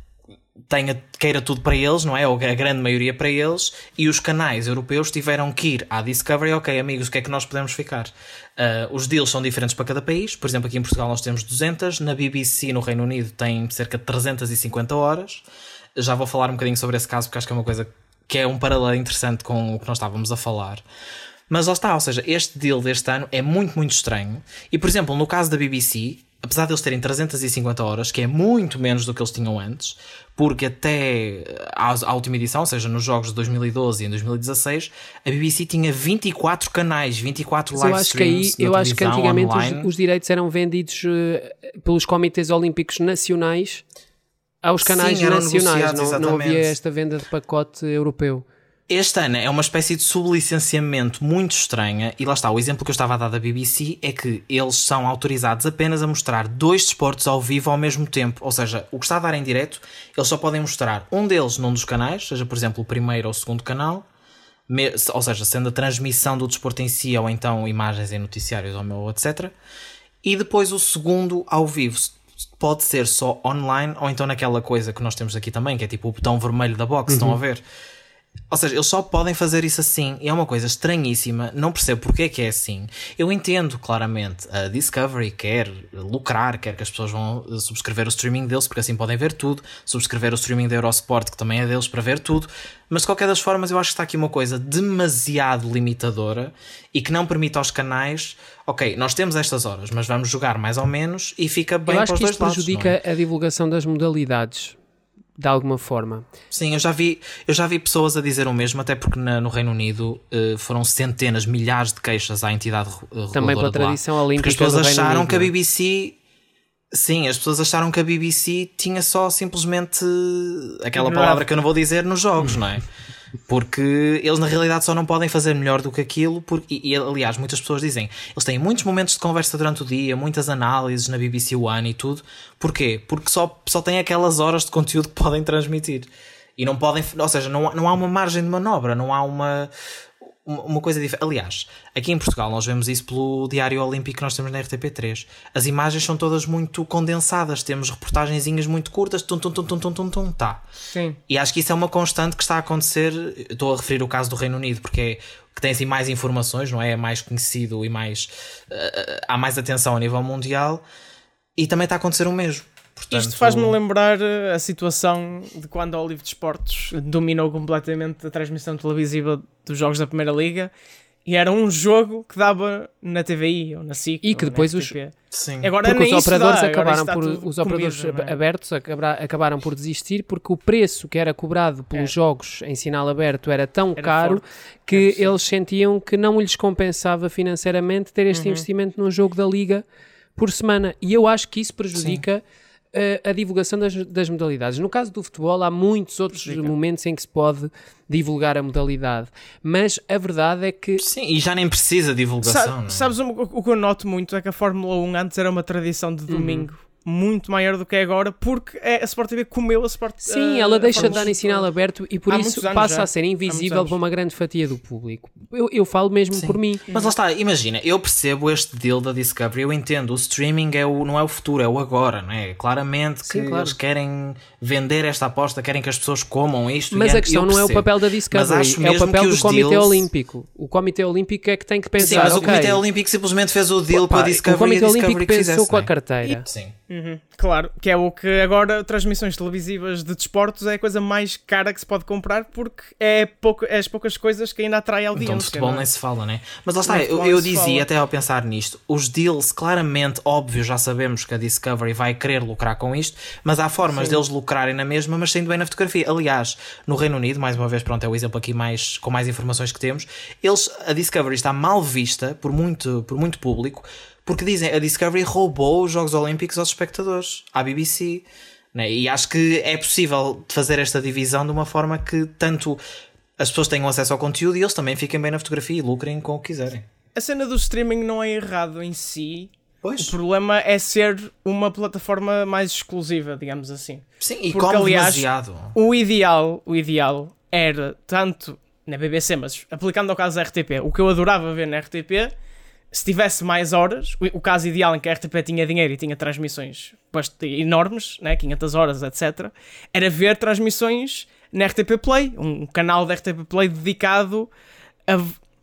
S3: tenha, queira tudo para eles, não é? Ou a grande maioria para eles, e os canais europeus tiveram que ir à Discovery. Ok, amigos, o que é que nós podemos ficar? Uh, os deals são diferentes para cada país. Por exemplo, aqui em Portugal nós temos duzentas, na B B C no Reino Unido tem cerca de trezentas e cinquenta horas. Já vou falar um bocadinho sobre esse caso, porque acho que é uma coisa que é um paralelo interessante com o que nós estávamos a falar. Mas lá está, ou seja, este deal deste ano é muito, muito estranho. E, por exemplo, no caso da B B C, apesar de eles terem trezentas e cinquenta horas, que é muito menos do que eles tinham antes, porque até à, à última edição, ou seja, nos jogos de dois mil e doze e em dois mil e dezasseis, a B B C tinha vinte e quatro canais, vinte e quatro live streams.
S1: Eu acho que antigamente os, os direitos eram vendidos uh, pelos comitês olímpicos nacionais aos canais
S3: Sim,
S1: nacionais, não, não havia esta venda de pacote europeu.
S3: Este ano é uma espécie de sublicenciamento muito estranha, e lá está, o exemplo que eu estava a dar da B B C é que eles são autorizados apenas a mostrar dois desportos ao vivo ao mesmo tempo, ou seja, o que está a dar em direto, eles só podem mostrar um deles num dos canais, seja por exemplo o primeiro ou o segundo canal, ou seja, sendo a transmissão do desporto em si, ou então imagens em noticiários ou etcétera, e depois o segundo ao vivo. Pode ser só online, ou então naquela coisa que nós temos aqui também, que é tipo o botão vermelho da box, uhum. Estão a ver? Ou seja, eles só podem fazer isso assim, e é uma coisa estranhíssima, não percebo porque é que é assim. Eu entendo claramente, a Discovery quer lucrar, quer que as pessoas vão subscrever o streaming deles, porque assim podem ver tudo, subscrever o streaming da Eurosport, que também é deles, para ver tudo, mas de qualquer das formas eu acho que está aqui uma coisa demasiado limitadora e que não permite aos canais, ok, nós temos estas horas, mas vamos jogar mais ou menos, e fica bem para os dois lados.
S1: Eu acho que isto prejudica é? a divulgação das modalidades. De alguma forma.
S3: Sim, eu já vi, eu já vi pessoas a dizer o mesmo, até porque na, no Reino Unido uh, foram centenas, milhares de queixas à entidade reguladora.
S1: Também pela tradição olímpica.
S3: Porque as pessoas acharam
S1: Unido,
S3: que a B B C... Sim, as pessoas acharam que a B B C tinha só simplesmente aquela palavra que eu não vou dizer nos jogos, não é? Porque eles na realidade só não podem fazer melhor do que aquilo, porque, e, e aliás muitas pessoas dizem, eles têm muitos momentos de conversa durante o dia, muitas análises na B B C One e tudo. Porquê? Porque só, só têm aquelas horas de conteúdo que podem transmitir e não podem, ou seja, não, não há uma margem de manobra, não há uma uma coisa diferente. Aliás, aqui em Portugal nós vemos isso pelo Diário Olímpico que nós temos na R T P três. As imagens são todas muito condensadas, temos reportagenzinhas muito curtas, tum, tum, tum, tum, tum, tum, tum, tá.
S2: Sim.
S3: E acho que isso é uma constante que está a acontecer. Eu estou a referir o caso do Reino Unido porque é que tem assim mais informações, não é? É mais conhecido e mais uh, há mais atenção a nível mundial, e também está a acontecer o mesmo. Portanto,
S2: isto faz-me lembrar a situação de quando a Olive de Esportes dominou completamente a transmissão televisiva dos jogos da Primeira Liga, e era um jogo que dava na T V I ou na S I C
S1: e que depois os,
S3: sim.
S2: Agora
S1: porque
S2: nem
S1: os operadores
S2: dá,
S1: acabaram por os
S2: comido,
S1: operadores
S2: é?
S1: abertos acabaram por desistir, porque o preço que era cobrado pelos é. jogos em sinal aberto era tão era caro forte. que é eles sentiam que não lhes compensava financeiramente ter este uhum. investimento num jogo da Liga por semana, e eu acho que isso prejudica Sim. a, a divulgação das, das modalidades. No caso do futebol, há muitos outros Fica. momentos em que se pode divulgar a modalidade, mas a verdade é que...
S3: Sim, e já nem precisa de divulgação.
S2: Sa-
S3: não é?
S2: Sabes, o, o que eu noto muito é que a Fórmula um antes era uma tradição de domingo. Uhum. Muito maior do que é agora, porque é, a Sport T V comeu a Sport
S1: Sim, uh, ela deixa de dar em sinal aberto e por
S2: Há
S1: isso passa
S2: já.
S1: a ser invisível para uma grande fatia do público. Eu, eu falo mesmo
S3: Sim.
S1: por mim.
S3: Mas lá está, imagina, eu percebo este deal da Discovery, eu entendo, o streaming é o, não é o futuro, é o agora, não é? Claramente que
S1: Sim, claro.
S3: eles querem vender esta aposta, querem que as pessoas comam isto.
S1: Mas
S3: e
S1: a questão não é o papel da Discovery, é o papel do Comitê
S3: deals...
S1: Olímpico. O Comitê Olímpico é que tem que pensar.
S3: Sim, mas
S1: okay,
S3: o Comitê Olímpico simplesmente fez o deal Opa, com a Discovery.
S1: O Comitê
S3: e a
S1: Olímpico
S3: Discovery
S1: pensou
S3: quisesse,
S1: com a
S3: é?
S1: carteira.
S3: E, sim.
S2: Uhum, claro, que é o que agora transmissões televisivas de desportos é a coisa mais cara que se pode comprar porque é, pouco, é as poucas coisas que ainda atrai audiência.
S3: Então de futebol
S2: não é?
S3: nem se fala, né? Mas lá está,
S2: Nem
S3: eu, eu
S2: se
S3: dizia
S2: fala.
S3: até ao pensar nisto, os deals claramente, óbvio, já sabemos que a Discovery vai querer lucrar com isto, mas há formas
S2: Sim.
S3: deles lucrarem na mesma, mas sendo bem na fotografia. Aliás, no Reino Unido, mais uma vez, pronto, é o exemplo aqui mais, com mais informações que temos, eles, a Discovery está mal vista por muito, por muito público, porque dizem, a Discovery roubou os Jogos Olímpicos aos espectadores, à B B C, né? E acho que é possível fazer esta divisão de uma forma que tanto as pessoas tenham acesso ao conteúdo e eles também fiquem bem na fotografia e lucrem com o que quiserem.
S2: A cena do streaming não é errado em si.
S3: Pois.
S2: O problema é ser uma plataforma mais exclusiva, digamos assim.
S3: Sim, e
S2: Porque,
S3: come
S2: aliás,
S3: demasiado.
S2: O ideal, o ideal era tanto na B B C, mas aplicando ao caso da R T P, o que eu adorava ver na R T P, se tivesse mais horas, o, o caso ideal em que a R T P tinha dinheiro e tinha transmissões bastante enormes, né, quinhentas horas, etcétera, era ver transmissões na R T P Play, um canal da R T P Play dedicado a,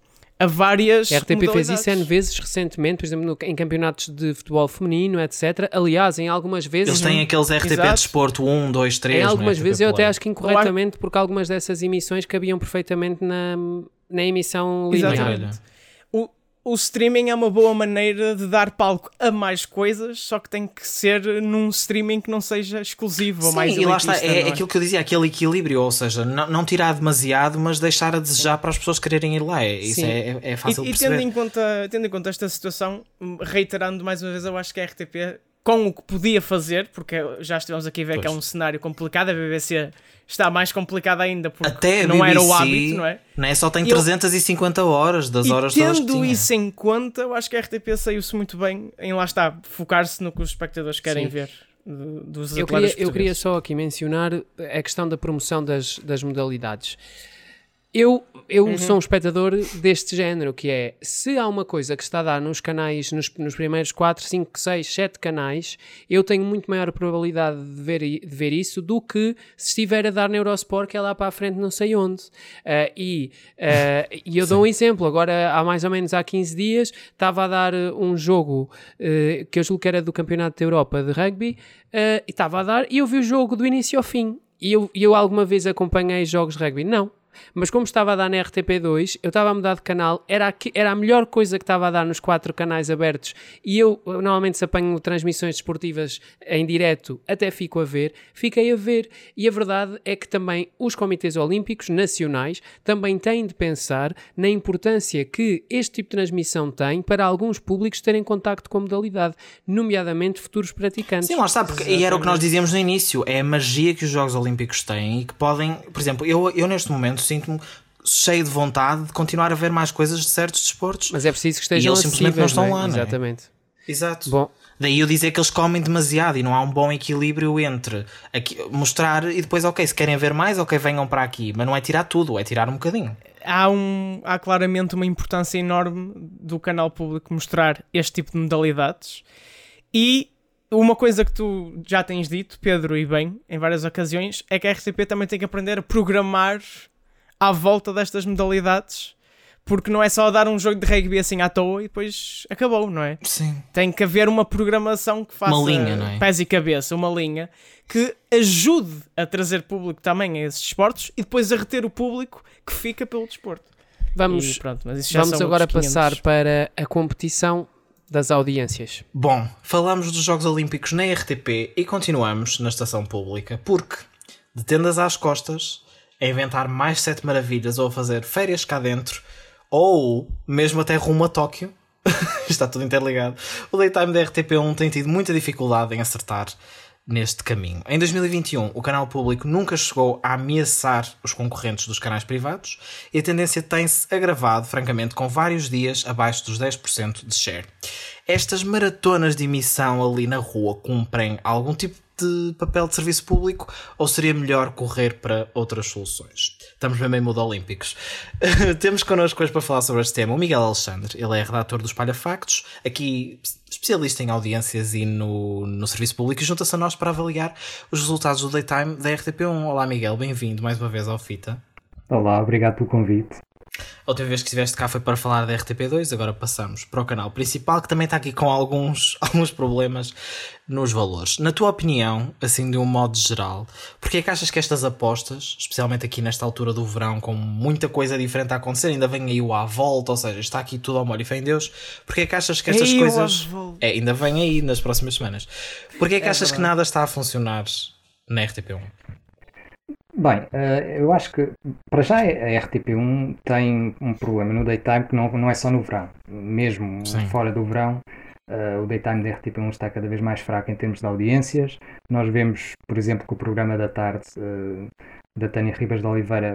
S2: a várias
S1: A R T P fez
S2: modalidades.
S1: isso N vezes recentemente, por exemplo, no, em campeonatos de futebol feminino, etcétera. Aliás, em algumas vezes...
S3: Eles têm aqueles R T P
S2: Exato.
S3: Desporto um, dois, três.
S1: Em algumas
S3: né,
S1: vezes eu até
S3: Play.
S1: acho que incorretamente, porque algumas dessas emissões cabiam perfeitamente na, na emissão linear.
S2: Exatamente. O, o streaming é uma boa maneira de dar palco a mais coisas, só que tem que ser num streaming que não seja exclusivo ou
S3: Sim,
S2: mais
S3: e lá está,
S2: elitista,
S3: é,
S2: não é?
S3: aquilo que eu dizia, aquele equilíbrio, ou seja, não, não tirar demasiado, mas deixar a desejar para as pessoas quererem ir lá. É, isso é, é, é fácil
S2: e,
S3: de
S2: e
S3: perceber.
S2: tendo em conta, tendo em conta esta situação, reiterando mais uma vez, eu acho que a R T P, com o que podia fazer, porque já estivemos aqui a ver
S3: Pois.
S2: que é um cenário complicado, a B B C está mais complicada ainda porque
S3: Até a
S2: não
S3: B B C,
S2: era o hábito, não é?
S3: Não é? Só tem
S2: E eu-
S3: trezentas e cinquenta horas das
S2: E
S3: horas todas que
S2: tendo
S3: tinha.
S2: isso em conta, eu acho que a R T P saiu-se muito bem em, lá está, focar-se no que os espectadores querem
S1: Sim.
S2: ver do- dos
S1: Eu
S2: atletas
S1: queria, eu queria
S2: portugueses.
S1: só aqui mencionar a questão da promoção das, das modalidades. Eu, eu
S2: Uhum.
S1: sou um espectador deste género, que é, se há uma coisa que está a dar nos canais, nos, nos primeiros quatro, cinco, seis, sete canais, eu tenho muito maior probabilidade de ver, i- de ver isso do que se estiver a dar na Eurosport, que é lá para a frente não sei onde. Ah, e, ah, e eu dou um exemplo, agora há mais ou menos há quinze dias, estava a dar eh, um jogo eh, que eu julgo que era do Campeonato da Europa de Rugby, eh, e estava a dar, e eu vi o jogo do início ao fim. E eu, e eu alguma vez acompanhei jogos de rugby? Não. Mas como estava a dar na R T P dois, eu estava a mudar de canal, era, aqui, era a melhor coisa que estava a dar nos quatro canais abertos, e eu normalmente se apanho transmissões desportivas em direto, até fico a ver, fiquei a ver, e a verdade é que também os comitês olímpicos nacionais também têm de pensar na importância que este tipo de transmissão tem para alguns públicos terem contacto com a modalidade, nomeadamente futuros praticantes.
S3: Sim, lá está, porque, e era o que nós dizíamos no início, é a magia que os Jogos Olímpicos têm e que podem, por exemplo, eu, eu neste momento sinto-me cheio de vontade de continuar a ver mais coisas de certos desportos.
S1: Mas é preciso que estejam
S3: E eles simplesmente não
S1: acessíveis,
S3: estão
S1: não é?
S3: lá, não é?
S1: Exatamente.
S3: Exato.
S1: Bom,
S3: Daí eu dizer que eles comem demasiado e não há um bom equilíbrio entre aqui, mostrar e depois, ok, se querem ver mais, ok, venham para aqui, mas não é tirar tudo, é tirar um bocadinho.
S2: Há, um, há claramente uma importância enorme do canal público mostrar este tipo de modalidades, e uma coisa que tu já tens dito, Pedro, e bem, em várias ocasiões, é que a R T P também tem que aprender a programar à volta destas modalidades, porque não é só dar um jogo de rugby assim à toa e depois acabou, não é?
S3: Sim.
S2: Tem que haver uma programação que faça
S3: Uma linha, não é?
S2: pés e cabeça, uma linha que ajude a trazer público também a esses desportos e depois a reter o público que fica pelo desporto.
S1: vamos,
S2: E pronto, mas isso já
S1: vamos
S2: são
S1: agora
S2: outros
S1: passar
S2: quinhentos.
S1: para a competição das audiências.
S3: Bom, falamos dos Jogos Olímpicos na R T P e continuamos na estação pública, porque de tendas às costas, a inventar mais sete maravilhas ou a fazer férias cá dentro, ou mesmo até rumo a Tóquio, está tudo interligado, o Daytime da R T P um tem tido muita dificuldade em acertar neste caminho. Em dois mil e vinte e um, o canal público nunca chegou a ameaçar os concorrentes dos canais privados e a tendência tem-se agravado, francamente, com vários dias abaixo dos dez por cento de share. Estas maratonas de emissão ali na rua cumprem algum tipo de papel de serviço público ou seria melhor correr para outras soluções? Estamos mesmo em modo olímpicos. Temos connosco hoje para falar sobre este tema o Miguel Alexandre. Ele é redator do Espalha Factos, aqui especialista em audiências e no, no serviço público, e junta-se a nós para avaliar os resultados do Daytime da R T P um. Olá Miguel, bem-vindo mais uma vez ao Fita.
S6: Olá, obrigado pelo convite.
S3: A última vez que estiveste cá foi para falar da R T P dois, agora passamos para o canal principal, que também está aqui com alguns, alguns problemas nos valores. Na tua opinião, assim de um modo geral, porque é que achas que estas apostas, especialmente aqui nesta altura do verão, com muita coisa diferente a acontecer, ainda vem aí o à volta, ou seja, está aqui tudo ao molho e fé em Deus, porque é que achas que estas
S2: Ei,
S3: coisas... É, ainda vem aí nas próximas semanas. Porque é que
S2: É
S3: achas
S2: verdade.
S3: que nada está a funcionar na R T P um?
S6: Bem, eh, eu acho que para já a R T P um tem um problema no daytime que não, não é só no verão. Mesmo
S3: Sim.
S6: fora do verão, eh, o daytime da R T P um está cada vez mais fraco em termos de audiências. Nós vemos, por exemplo, que o programa da tarde eh, da Tânia Ribas de Oliveira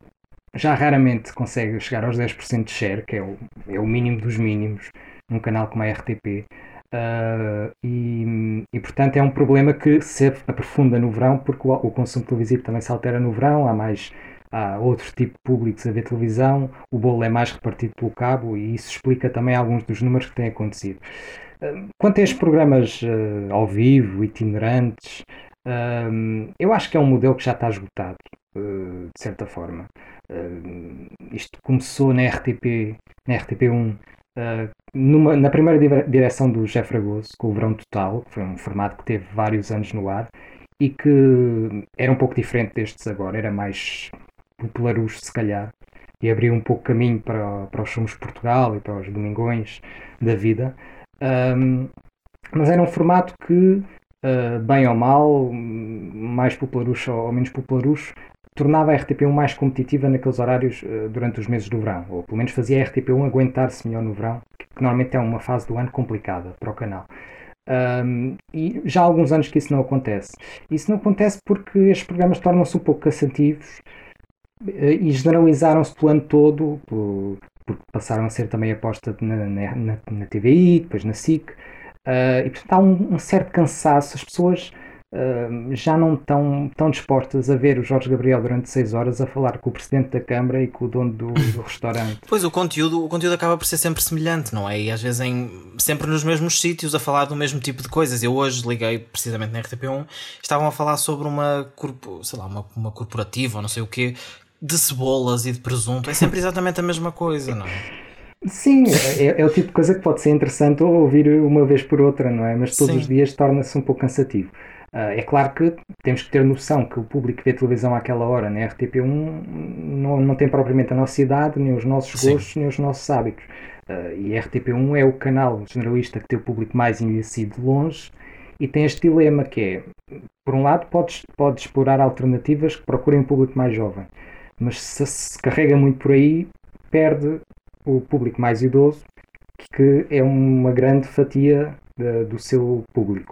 S6: já raramente consegue chegar aos dez por cento de share, que é o, é o mínimo dos mínimos num canal como a R T P. Uh, e, e portanto é um problema que se aprofunda no verão, porque o, o consumo televisivo também se altera no verão, há mais há outro tipo de públicos a ver televisão, o bolo é mais repartido pelo cabo e isso explica também alguns dos números que têm acontecido. Uh, quanto a estes programas uh, ao vivo, itinerantes, uh, eu acho que é um modelo que já está esgotado, uh, de certa forma. Uh, isto começou na R T P, na R T P um, Uh, numa, na primeira direção do José Fragoso, com o Verão Total, que foi um formato que teve vários anos no ar e que era um pouco diferente destes agora, era mais popularucho se calhar, e abriu um pouco caminho para, para os Somos Portugal e para os Domingões da vida, um, mas era um formato que, uh, bem ou mal, mais popularucho ou menos popularucho, tornava a R T P um mais competitiva naqueles horários uh, durante os meses do verão, ou pelo menos fazia a R T P um aguentar-se melhor no verão, que, que normalmente é uma fase do ano complicada para o canal. Um, e já há alguns anos que isso não acontece. Isso não acontece porque estes programas tornam-se um pouco cansativos uh, e generalizaram-se pelo ano todo, por, porque passaram a ser também aposta na, na, na, na T V I, depois na S I C, uh, e portanto há um, um certo cansaço. As pessoas Uh, já não estão tão dispostas a ver o Jorge Gabriel durante seis horas a falar com o Presidente da Câmara e com o dono do, do restaurante.
S3: Pois, o conteúdo, o conteúdo acaba por ser sempre semelhante, não é? E às vezes em, sempre nos mesmos sítios a falar do mesmo tipo de coisas. Eu hoje liguei precisamente na R T P um, estavam a falar sobre uma, corpo, sei lá, uma, uma corporativa ou não sei o quê, de cebolas e de presunto. É sempre exatamente a mesma coisa, não é?
S6: Sim, é, é o tipo de coisa que pode ser interessante ouvir uma vez por outra, não é? Mas todos
S3: Sim.
S6: os dias torna-se um pouco cansativo. Uh, é claro que temos que ter noção que o público que vê televisão àquela hora na R T P um não, não tem propriamente a nossa idade, nem os nossos
S3: Sim.
S6: gostos, nem os nossos hábitos. Uh, e a R T P um é o canal generalista que tem o público mais envelhecido de longe e tem este dilema que é, por um lado, pode, pode explorar alternativas que procurem um público mais jovem, mas se se carrega muito por aí, perde o público mais idoso, que é uma grande fatia de, do seu público.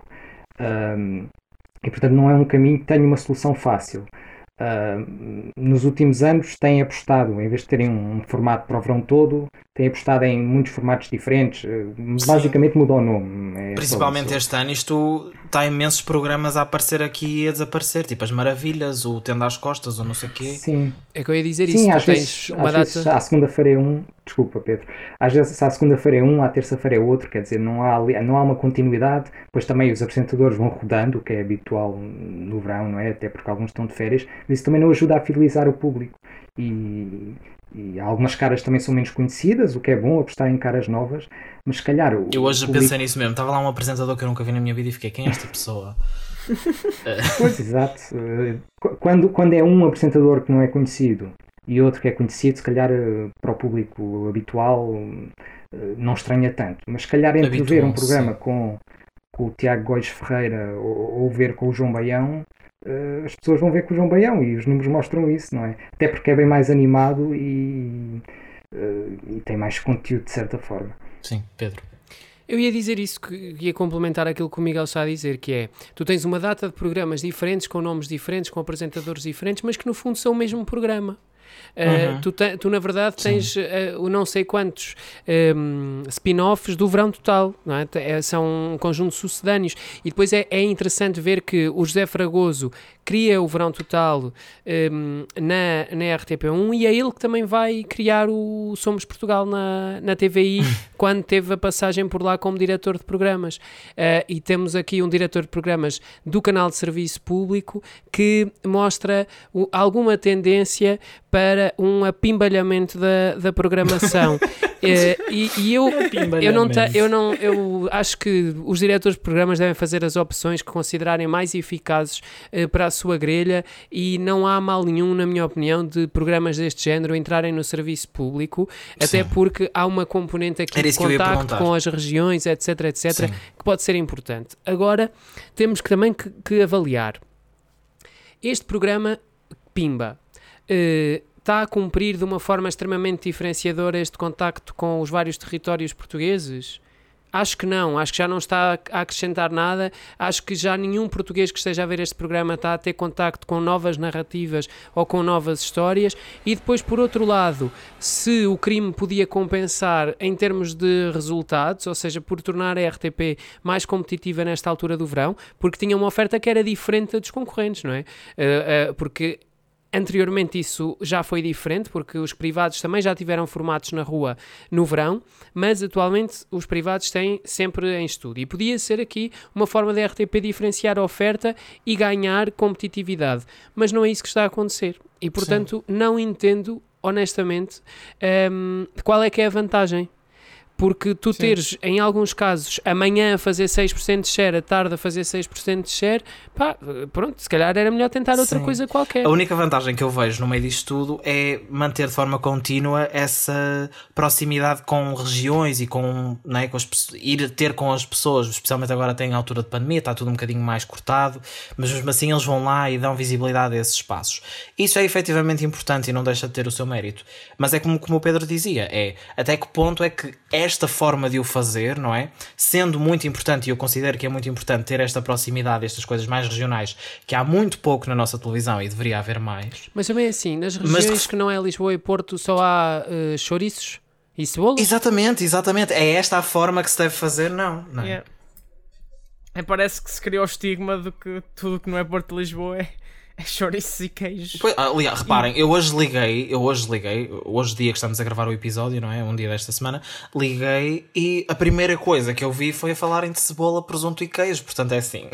S6: Um, e portanto não é um caminho que tenha uma solução fácil. Uh, nos últimos anos têm apostado, em vez de terem um, um formato para o verão todo, têm apostado em muitos formatos diferentes. Uh, basicamente mudou o nome. É
S3: Principalmente
S6: só,
S3: este ano, isto está imensos programas a aparecer aqui e a desaparecer, tipo as Maravilhas, o Tendo às Costas, ou não sei o quê.
S6: Sim.
S1: É que eu ia dizer
S6: Sim,
S1: isso,
S6: às
S1: tu tens
S6: vezes,
S1: uma
S6: às
S1: data...
S6: vezes à segunda-feira é um, desculpa Pedro, às vezes à segunda-feira é um, à terça-feira é outro, quer dizer, não há, ali- não há uma continuidade, depois também os apresentadores vão rodando, o que é habitual no verão, não é? Até porque alguns estão de férias, mas isso também não ajuda a fidelizar o público e, e algumas caras também são menos conhecidas, o que é bom, apostar em caras novas, mas se calhar o
S3: Eu hoje
S6: o público...
S3: pensei nisso mesmo, estava lá um apresentador que eu nunca vi na minha vida e fiquei, quem é esta pessoa?
S6: Pois, exato. Eh, qu- Quando, quando é um apresentador que não é conhecido e outro que é conhecido, se calhar eh, para o público habitual eh, não estranha tanto. Mas se calhar entre ver um
S3: Habituam-se,
S6: programa
S3: sim.
S6: com, com o Tiago Góis Ferreira ou, ou ver com o João Baião, eh, as pessoas vão ver com o João Baião e os números mostram isso, não é? Até porque é bem mais animado e, eh, e tem mais conteúdo de certa forma.
S3: Sim, Pedro.
S1: Eu ia dizer isso, que ia complementar aquilo que o Miguel está a dizer, que é, tu tens uma data de programas diferentes, com nomes diferentes, com apresentadores diferentes, mas que no fundo são o mesmo programa. Uh, uhum. tu, te, tu na verdade tens uh, o não sei quantos um, spin-offs do Verão Total, não é? É, são um conjunto de sucedâneos, e depois é, é interessante ver que o José Fragoso cria o Verão Total um, na, na R T P um, e é ele que também vai criar o Somos Portugal na, na T V I quando teve a passagem por lá como diretor de programas. Uh, e temos aqui um diretor de programas do canal de serviço público que mostra o, alguma tendência para um apimbalhamento da, da programação. é, e, e eu, eu, não te, eu não eu acho que os diretores de programas devem fazer as opções que considerarem mais eficazes uh, para a sua grelha, e não há mal nenhum, na minha opinião, de programas deste género entrarem no serviço público, Sim. até porque há uma componente aqui de contacto com as regiões, etc, etc, Sim. que pode ser importante. Agora, temos que, também que, que avaliar. Este programa, Pimba, está uh, a cumprir de uma forma extremamente diferenciadora este contacto com os vários territórios portugueses? Acho que não, acho que já não está a acrescentar nada, acho que já nenhum português que esteja a ver este programa está a ter contacto com novas narrativas ou com novas histórias. E depois, por outro lado, se o crime podia compensar em termos de resultados, ou seja, por tornar a R T P mais competitiva nesta altura do verão, porque tinha uma oferta que era diferente da dos concorrentes, não é? Uh, uh, porque... Anteriormente isso já foi diferente, porque os privados também já tiveram formatos na rua no verão, mas atualmente os privados têm sempre em estudo. E podia ser aqui uma forma da R T P diferenciar a oferta e ganhar competitividade. Mas não é isso que está a acontecer. E, portanto, Sim. não entendo, honestamente, um, qual é que é a vantagem. Porque tu Sim. teres, em alguns casos, amanhã a fazer seis por cento de share, à tarde a fazer seis por cento de share, pá, pronto, se calhar era melhor tentar outra Sim. coisa qualquer.
S3: A única vantagem que eu vejo no meio disto tudo é manter de forma contínua essa proximidade com regiões e com, não é, com as, ir ter com as pessoas, especialmente agora tem a altura de pandemia, está tudo um bocadinho mais cortado, mas mesmo assim eles vão lá e dão visibilidade a esses espaços. Isso é efetivamente importante e não deixa de ter o seu mérito. Mas é como, como o Pedro dizia, é até que ponto é que esta forma de o fazer, não é? Sendo muito importante, e eu considero que é muito importante ter esta proximidade, estas coisas mais regionais, que há muito pouco na nossa televisão e deveria haver mais.
S1: Mas também é assim, nas regiões Mas... que não é Lisboa e Porto só há uh, chouriços e cebolas?
S3: Exatamente, exatamente. É esta a forma que se deve fazer, não. não é?
S2: Yeah. É, parece que se criou o estigma de que tudo que não é Porto de Lisboa é... É chouriços e queijos.
S3: Pois, aliás, reparem, eu hoje liguei, eu hoje liguei, hoje dia que estamos a gravar o episódio, não é? Um dia desta semana, liguei e a primeira coisa que eu vi foi a falarem de cebola, presunto e queijo, portanto é assim.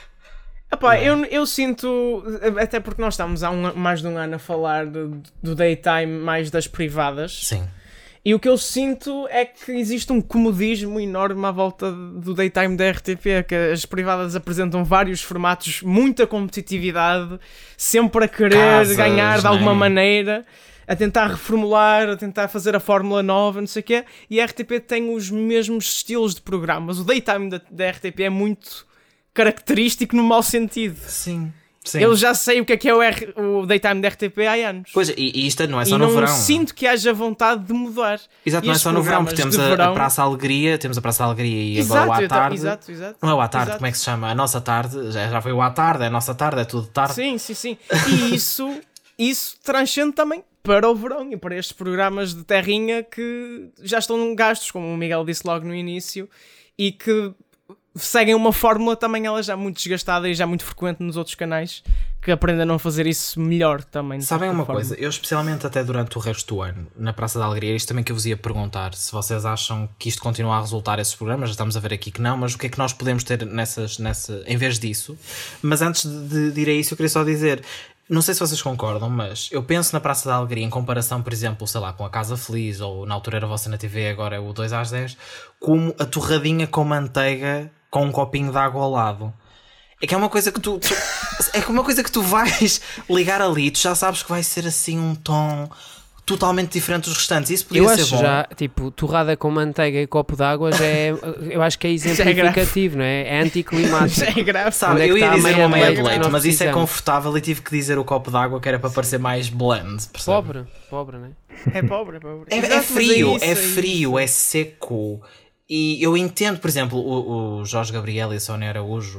S2: Epá, eu, eu sinto, até porque nós estamos há um, mais de um ano a falar de, do daytime mais das privadas.
S3: Sim.
S2: E o que eu sinto é que existe um comodismo enorme à volta do daytime da R T P, que as privadas apresentam vários formatos, muita competitividade, sempre a querer Casas, ganhar de alguma maneira, a tentar reformular, a tentar fazer a fórmula nova, não sei o quê, e a R T P tem os mesmos estilos de programas. O daytime da, da R T P é muito característico no mau sentido.
S3: Sim. Sim.
S2: Eu já sei o que é que é o, R, o daytime da R T P há anos.
S3: Pois, e, e isto não é só
S2: e
S3: no verão.
S2: E não sinto que haja vontade de mudar.
S3: Exato, não é só no verão, porque temos a, verão... a Praça Alegria, temos a Praça Alegria e exato, agora o à tarde.
S2: Exato, exato.
S3: Não é o à tarde,
S2: exato.
S3: Como é que se chama? A nossa tarde, já, já foi o à tarde, é a nossa tarde, é tudo tarde.
S2: Sim, sim, sim. E isso, isso transcende também para o verão e para estes programas de terrinha que já estão gastos, como o Miguel disse logo no início, e que seguem uma fórmula também ela já muito desgastada e já muito frequente nos outros canais, que aprendem a não fazer isso melhor também.
S3: Sabem uma
S2: forma.
S3: coisa, eu especialmente até durante o resto do ano, na Praça da Alegria, isto também que eu vos ia perguntar, se vocês acham que isto continua a resultar esses programas, já estamos a ver aqui que não, mas o que é que nós podemos ter nessas, nessa, em vez disso? Mas antes de, de ir a isso, eu queria só dizer, não sei se vocês concordam, mas eu penso na Praça da Alegria em comparação, por exemplo, sei lá, com a Casa Feliz, ou na altura era Você na T V, agora é o dois às dez, como a torradinha com manteiga com um copinho de água ao lado. É que é uma coisa que tu, tu é que uma coisa que tu vais ligar ali, tu já sabes que vai ser assim um tom totalmente diferente dos restantes. Isso podia
S1: eu
S3: ser
S1: acho
S3: bom.
S1: Já, tipo, torrada com manteiga e copo de água já é, eu acho que é exemplificativo, não é? É anticlimático.
S2: Já é grave.
S3: Sabe, é eu ia dizer uma meia de leite, mas isso é confortável e tive que dizer o copo de água que era para parecer mais blend. Percebe?
S1: Pobre, pobre, não é?
S2: É pobre, é pobre.
S3: É, é frio, é, isso, é frio, é, é seco. e eu entendo, por exemplo, o, o Jorge Gabriel e a Sónia Araújo,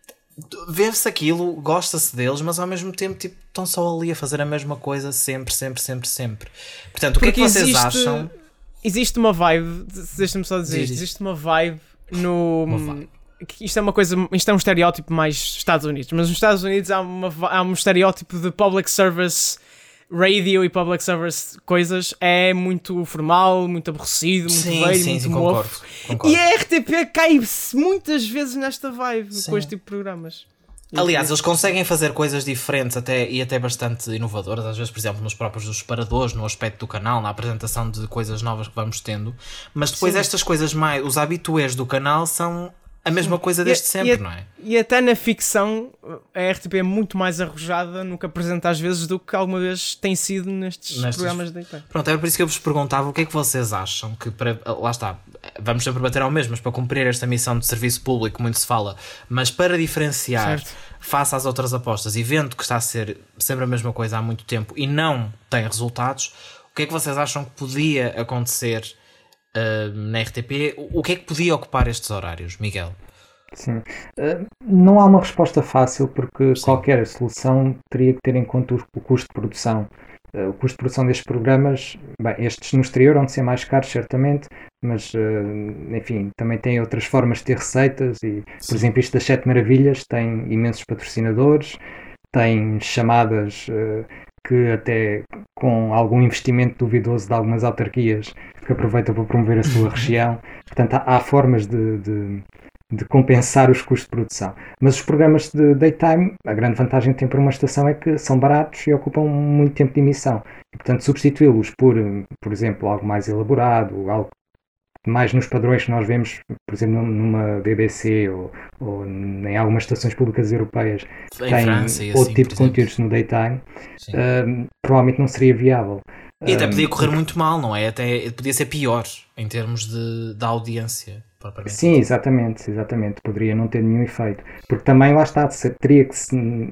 S3: vê-se aquilo, gosta-se deles, mas ao mesmo tempo tipo, estão só ali a fazer a mesma coisa sempre, sempre, sempre, sempre. Portanto, o que
S2: Porque
S3: é que vocês
S2: existe,
S3: acham?
S2: Existe uma vibe, deixa-me só dizer
S3: Diz,
S2: isto,
S3: diz.
S2: existe uma vibe no...
S3: Uma vibe.
S2: que Isto é uma coisa, isto é um estereótipo mais Estados Unidos, mas nos Estados Unidos há, uma, há um estereótipo de public service radio e public service coisas, é muito formal, muito aborrecido, muito
S3: Sim,
S2: velho,
S3: sim,
S2: muito
S3: sim,
S2: mofo.
S3: concordo, concordo.
S2: E a R T P cai-se muitas vezes nesta vibe
S3: Sim.
S2: com este tipo de programas.
S3: Aliás, eles conseguem fazer coisas diferentes até, e até bastante inovadoras, às vezes, por exemplo, nos próprios dos separadores, no aspecto do canal, na apresentação de coisas novas que vamos tendo, mas depois
S2: Sim.
S3: estas coisas mais, os habitués do canal são a mesma coisa desde
S2: E-
S3: sempre,
S2: e,
S3: não é?
S2: E até na ficção, a R T P é muito mais arrojada no que apresenta às vezes do que alguma vez tem sido nestes,
S3: Nestes-
S2: programas de daytime.
S3: Pronto, era por isso que eu vos perguntava o que é que vocês acham que para, lá está, vamos sempre bater ao mesmo, mas para cumprir esta missão de serviço público, muito se fala, mas para diferenciar
S2: Certo.
S3: face às outras apostas e vendo que está a ser sempre a mesma coisa há muito tempo e não tem resultados, o que é que vocês acham que podia acontecer uh, na R T P? O o que é que podia ocupar estes horários, Miguel?
S6: Sim. Uh, não há uma resposta fácil porque
S3: Sim.
S6: qualquer solução teria que ter em conta o, o custo de produção. Uh, o custo de produção destes programas, bem, estes no exterior vão ser mais caros, certamente, mas, uh, enfim, também tem outras formas de ter receitas e, por
S3: Sim.
S6: exemplo, isto das Sete Maravilhas tem imensos patrocinadores, tem chamadas uh, que até com algum investimento duvidoso de algumas autarquias que aproveitam para promover a sua região. Portanto, há, há formas de... de de compensar os custos de produção. Mas os programas de daytime, a grande vantagem que tem para uma estação é que são baratos e ocupam muito tempo de emissão. E, portanto, substituí-los por, por exemplo, algo mais elaborado, algo mais nos padrões que nós vemos, por exemplo, numa B B C ou, ou em algumas estações públicas europeias que
S3: Em
S6: têm
S3: França e
S6: outro
S3: assim,
S6: tipo
S3: por
S6: de conteúdos no daytime,
S3: Sim.
S6: uh, provavelmente não seria viável.
S3: E até
S6: Um,
S3: podia correr muito mal, não é? Até podia ser pior em termos de, da audiência. propriamente
S6: Sim,
S3: dita.
S6: exatamente, exatamente. Poderia não ter nenhum efeito. Porque também lá está, se- teria que se,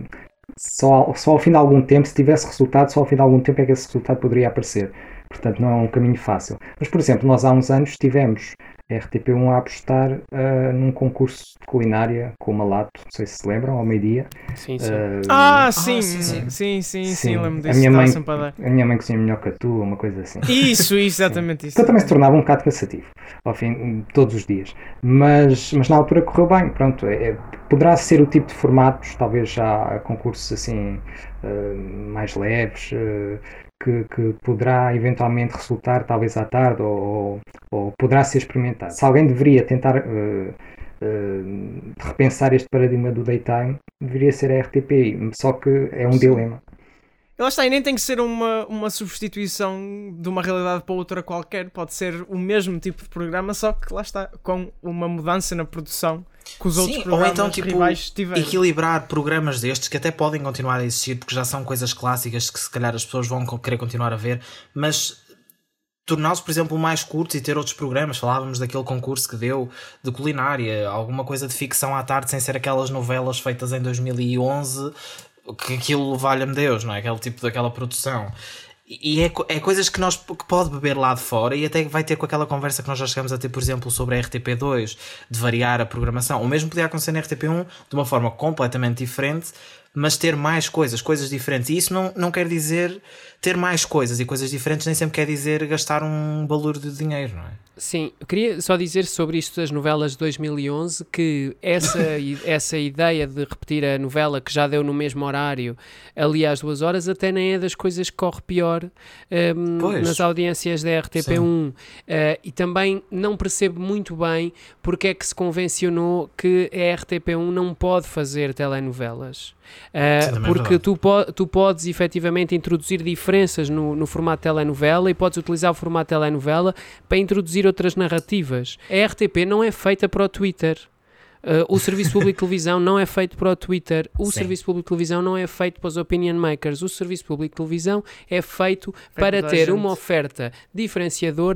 S6: só, só ao fim de algum tempo, se tivesse resultado, só ao fim de algum tempo é que esse resultado poderia aparecer. Portanto, não é um caminho fácil. Mas, por exemplo, nós há uns anos tivemos a R T P um a apostar uh, num concurso de culinária com o Malato, não sei se se lembram, ao meio-dia.
S1: Sim, sim.
S6: Uh,
S2: Ah, sim,
S3: sim,
S2: sim,
S3: sim.
S2: sim, sim,
S6: Sim.
S2: lembro
S6: A
S2: disso.
S6: minha
S2: Estava
S6: mãe-
S2: sempre a dar.
S6: a minha mãe cozinha melhor que a tua, uma coisa assim.
S2: Isso, isso, exatamente isso.
S6: Então também se tornava um bocado cansativo, ao fim, todos os dias. Mas, mas na altura correu bem, pronto. É, é- poderá ser o tipo de formatos, talvez já concursos assim eh, mais leves, eh, que, que poderá eventualmente resultar talvez à tarde ou, ou, ou poderá ser experimentado. Se alguém deveria tentar eh, eh, repensar este paradigma do daytime, deveria ser a R T P I, só que é um dilema.
S2: E lá está, e nem tem que ser uma, uma substituição de uma realidade para outra qualquer, pode ser o mesmo tipo de programa, só que lá está, com uma mudança na produção que os outros
S3: Sim, ou
S2: programas
S3: então tipo
S2: rivais tiveram.
S3: equilibrar programas destes que até podem continuar a existir porque já são coisas clássicas que se calhar as pessoas vão co- querer continuar a ver, mas torná-los, por exemplo, mais curtos e ter outros programas. Falávamos daquele concurso que deu de culinária, alguma coisa de ficção à tarde sem ser aquelas novelas feitas em dois mil e onze, que aquilo valha-me Deus, não é? Aquele tipo daquela produção. E é, co- é coisas que nós que pode beber lá de fora e até vai ter com aquela conversa que nós já chegamos a ter, por exemplo, sobre a R T P dois, de variar a programação. O mesmo podia acontecer na R T P um de uma forma completamente diferente, mas ter mais coisas, coisas diferentes. E isso não, não quer dizer ter mais coisas e coisas diferentes, nem sempre quer dizer gastar um valor de dinheiro, não é?
S1: Sim, eu queria só dizer sobre isto das novelas de dois mil e onze que essa, i- essa ideia de repetir a novela que já deu no mesmo horário ali às duas horas até nem é das coisas que corre pior hum,
S3: Pois.
S1: nas audiências da R T P um. Uh, e também não percebo muito bem porque é que se convencionou que a R T P um não pode fazer telenovelas. Uh,
S3: Sim, também é
S1: porque
S3: verdade.
S1: tu, po tu podes efetivamente introduzir diferenças no, no formato telenovela e podes utilizar o formato telenovela para introduzir outras narrativas. A R T P não é feita para o Twitter. Uh, o Serviço Público de Televisão não é feito para o Twitter. O
S3: Sim.
S1: Serviço Público de Televisão não é feito para os opinion makers. O Serviço Público de Televisão é feito
S2: Feito
S1: para
S2: para a
S1: ter
S2: gente.
S1: uma oferta diferenciadora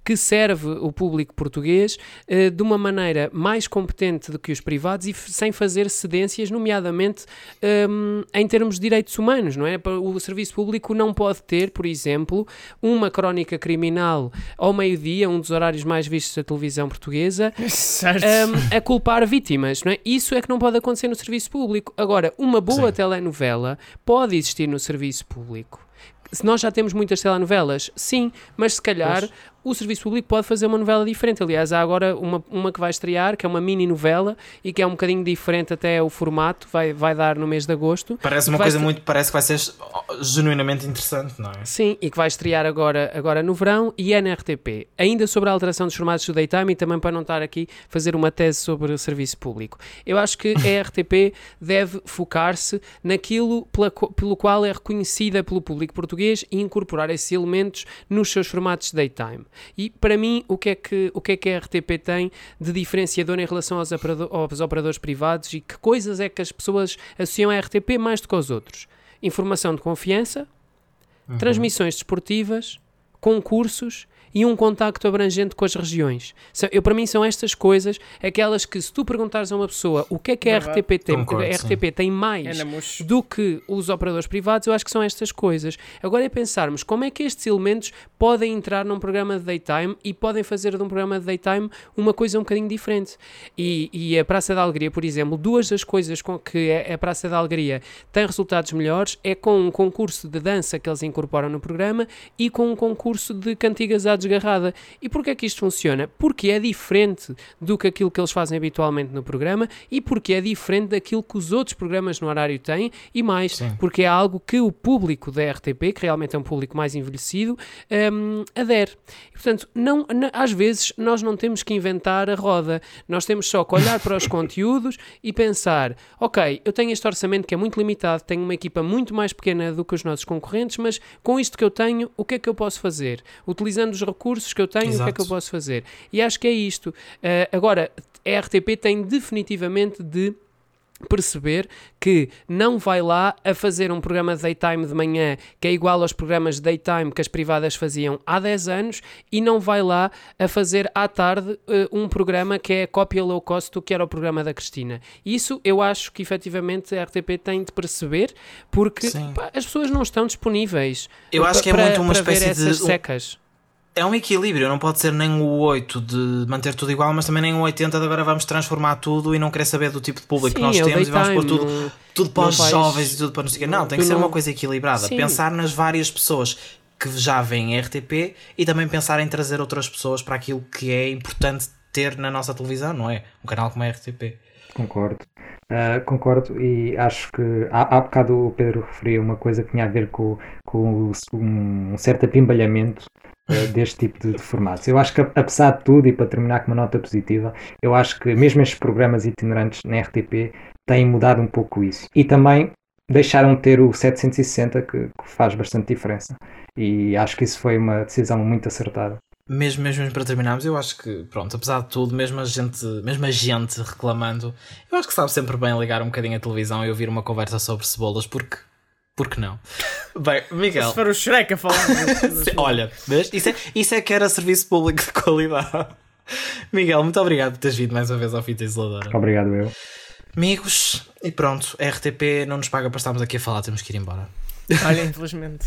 S1: que serve o público português uh, de uma maneira mais competente do que os privados e f- sem fazer cedências, nomeadamente um, em termos de direitos humanos, não é? O serviço público não pode ter, por exemplo, uma crónica criminal ao meio-dia, um dos horários mais vistos da televisão portuguesa, um, a culpar vítimas, não é? Isso é que não pode acontecer no serviço público. Agora, uma boa
S3: Sim.
S1: telenovela pode existir no serviço público. Se nós já temos muitas telenovelas, sim, mas se calhar
S3: Pois.
S1: o serviço público pode fazer uma novela diferente. Aliás, há agora uma, uma que vai estrear, que é uma mini-novela e que é um bocadinho diferente até o formato, vai, vai dar no mês de agosto.
S3: Parece uma
S1: Vai
S3: coisa
S1: estre-
S3: muito, parece que vai ser genuinamente interessante, não é?
S1: Sim, e que vai estrear agora, agora no verão e é na R T P. Ainda sobre a alteração dos formatos do daytime e também para não estar aqui fazer uma tese sobre o serviço público. Eu acho que a R T P deve focar-se naquilo pela, co- pelo qual é reconhecida pelo público português e incorporar esses elementos nos seus formatos de daytime. E para mim, o que é que, o que é que a R T P tem de diferenciador em relação aos, operado- aos operadores privados e que coisas é que as pessoas associam à R T P mais do que aos outros? Informação de confiança,
S3: Uhum.
S1: transmissões desportivas, concursos e um contacto abrangente com as regiões. São- Eu, para mim são estas coisas, aquelas que se tu perguntares a uma pessoa o que é que a
S2: Verdade.
S1: R T P tem,
S3: Concordo,
S1: a R T P tem mais
S2: É na mousse.
S1: do que os operadores privados, eu acho que são estas coisas. Agora é pensarmos como é que estes elementos podem entrar num programa de daytime e podem fazer de um programa de daytime uma coisa um bocadinho diferente. E, e a Praça da Alegria, por exemplo, duas das coisas com que a a Praça da Alegria tem resultados melhores é com um concurso de dança que eles incorporam no programa e com um concurso de cantigas à desgarrada. E porquê é que isto funciona? Porque é diferente do que aquilo que eles fazem habitualmente no programa e porque é diferente daquilo que os outros programas no horário têm e mais,
S3: Sim.
S1: porque é algo que o público da R T P, que realmente é um público mais envelhecido, hum, adere. E, portanto, não, n- às vezes nós não temos que inventar a roda, nós temos só que olhar para os conteúdos e pensar, ok, eu tenho este orçamento que é muito limitado, tenho uma equipa muito mais pequena do que os nossos concorrentes, mas com isto que eu tenho, o que é que eu posso fazer? Utilizando os recursos que eu tenho, o que é que eu
S3: Exato.
S1: posso fazer? E acho que é isto. Uh, agora, a R T P tem definitivamente de perceber que não vai lá a fazer um programa de daytime de manhã que é igual aos programas de daytime que as privadas faziam há dez anos e não vai lá a fazer à tarde uh, um programa que é a cópia low cost do que era o programa da Cristina. Isso eu acho que efetivamente a R T P tem de perceber porque
S3: Sim.
S1: pá, as pessoas não estão disponíveis
S3: Eu acho que é
S1: para,
S3: muito uma
S1: para ver
S3: espécie de-
S1: essas secas.
S3: É um equilíbrio, não pode ser nem o oito de manter tudo igual, mas também nem o oitenta de agora vamos transformar tudo e não querer saber do tipo de público
S1: Sim,
S3: que nós
S1: é o
S3: temos e vamos pôr
S1: daytime,
S3: tudo,
S1: não-
S3: tudo para
S1: não
S3: os
S1: vais-
S3: jovens e tudo para não sei o quê. Não, tem que
S1: tu
S3: ser
S1: não-
S3: uma coisa equilibrada.
S1: Sim.
S3: Pensar nas várias pessoas que já veem R T P e também pensar em trazer outras pessoas para aquilo que é importante ter na nossa televisão, não é? Um canal como a R T P.
S6: Concordo. Uh, concordo e acho que há, há bocado o Pedro referia uma coisa que tinha a ver com, com o- um certo apimbalhamento uh, deste tipo de, de formatos. Eu acho que apesar de tudo, e para terminar com uma nota positiva, eu acho que mesmo estes programas itinerantes na R T P têm mudado um pouco isso. E também deixaram de ter o setecentos e sessenta que, que faz bastante diferença. E acho que isso foi uma decisão muito acertada.
S3: Mesmo, mesmo para terminarmos, eu acho que, pronto, apesar de tudo, mesmo a gente, mesmo a gente reclamando, eu acho que sabe sempre bem ligar um bocadinho a televisão e ouvir uma conversa sobre cebolas, porque, porque não? Bem, Miguel,
S2: Se for o Shrek a falar.
S3: se- olha, vês? Isso é, isso é que era serviço público de qualidade. Miguel, muito obrigado por teres vindo mais uma vez ao Fita Isoladora.
S6: Obrigado eu.
S3: Amigos, e pronto, a R T P não nos paga para estarmos aqui a falar, temos que ir embora.
S2: Olha, infelizmente.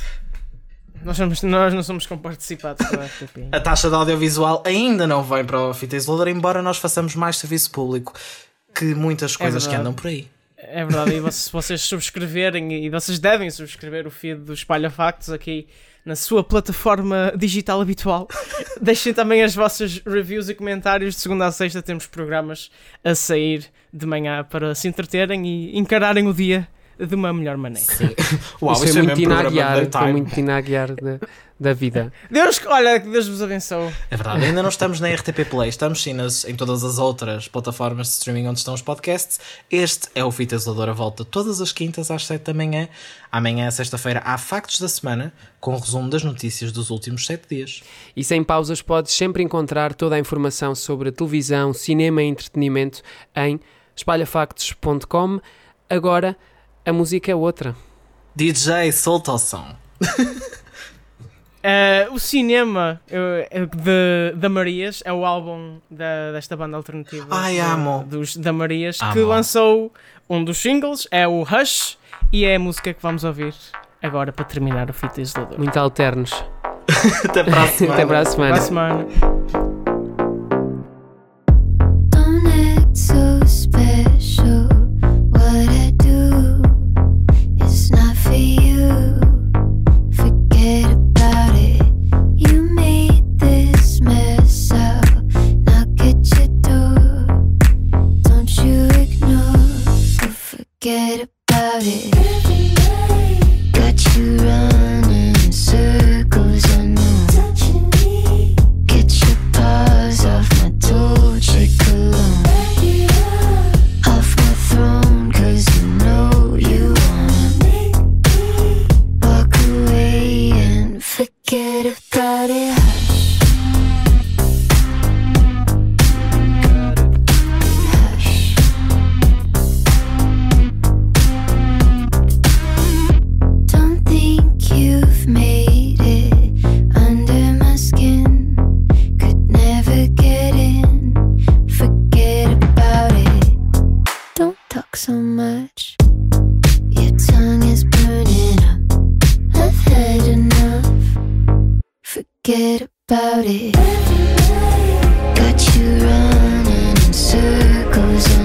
S2: Nós, somos, nós não somos comparticipados pela R T P.
S3: A taxa de audiovisual ainda não vem para o Fita Isoladora, embora nós façamos mais serviço público que muitas coisas que
S2: verdade.
S3: andam por aí.
S2: É verdade, e se vocês subscreverem, e vocês devem subscrever o feed do Espalha Factos aqui na sua plataforma digital habitual, deixem também as vossas reviews e comentários. De segunda a sexta temos programas a sair de manhã para se entreterem e encararem o dia de uma melhor maneira.
S3: Uau,
S1: Isso
S3: isso
S1: foi
S3: é
S1: muito
S3: mesmo programa de
S1: Tina Aguiar, foi
S3: daytime.
S1: muito Tina Aguiar da, da vida.
S2: Deus, olha, que Deus vos abençoe.
S3: É verdade, ainda não estamos na R T P Play, estamos sim nas, em todas as outras plataformas de streaming onde estão os podcasts. Este é o Fita Isoladora, volta todas as quintas às sete da manhã. Amanhã, sexta-feira, há Factos da Semana, com o resumo das notícias dos últimos sete dias.
S1: E sem pausas podes sempre encontrar toda a informação sobre televisão, cinema e entretenimento em espalha factos ponto com. Agora, a música é outra.
S3: D J, solta o som.
S2: Uh, o Cinema uh, de, da Marias é o álbum da, desta banda alternativa.
S3: Ai,
S2: de,
S3: amo.
S2: Dos, da Marias,
S3: Amo.
S2: que lançou um dos singles, é o Hush, e é a música que vamos ouvir agora para terminar o Fita Isolador.
S1: Muito alternos.
S3: Até para a semana.
S1: Até para a semana.
S2: Para a semana.
S7: Don't act so special. What I do is not for you. Forget about it. You made this mess up. Knock at your door. Don't you ignore or forget about it. Got you running in circles, I know. Get your paws off my Dolce cologne. Off my throne, cause you know you wanna walk away and forget about it. Hush. Don't think you've made it under my skin. Could never get in. Forget about it. Don't talk so much. Your tongue is burning up. I've had enough. Forget about it. Got you running in circles.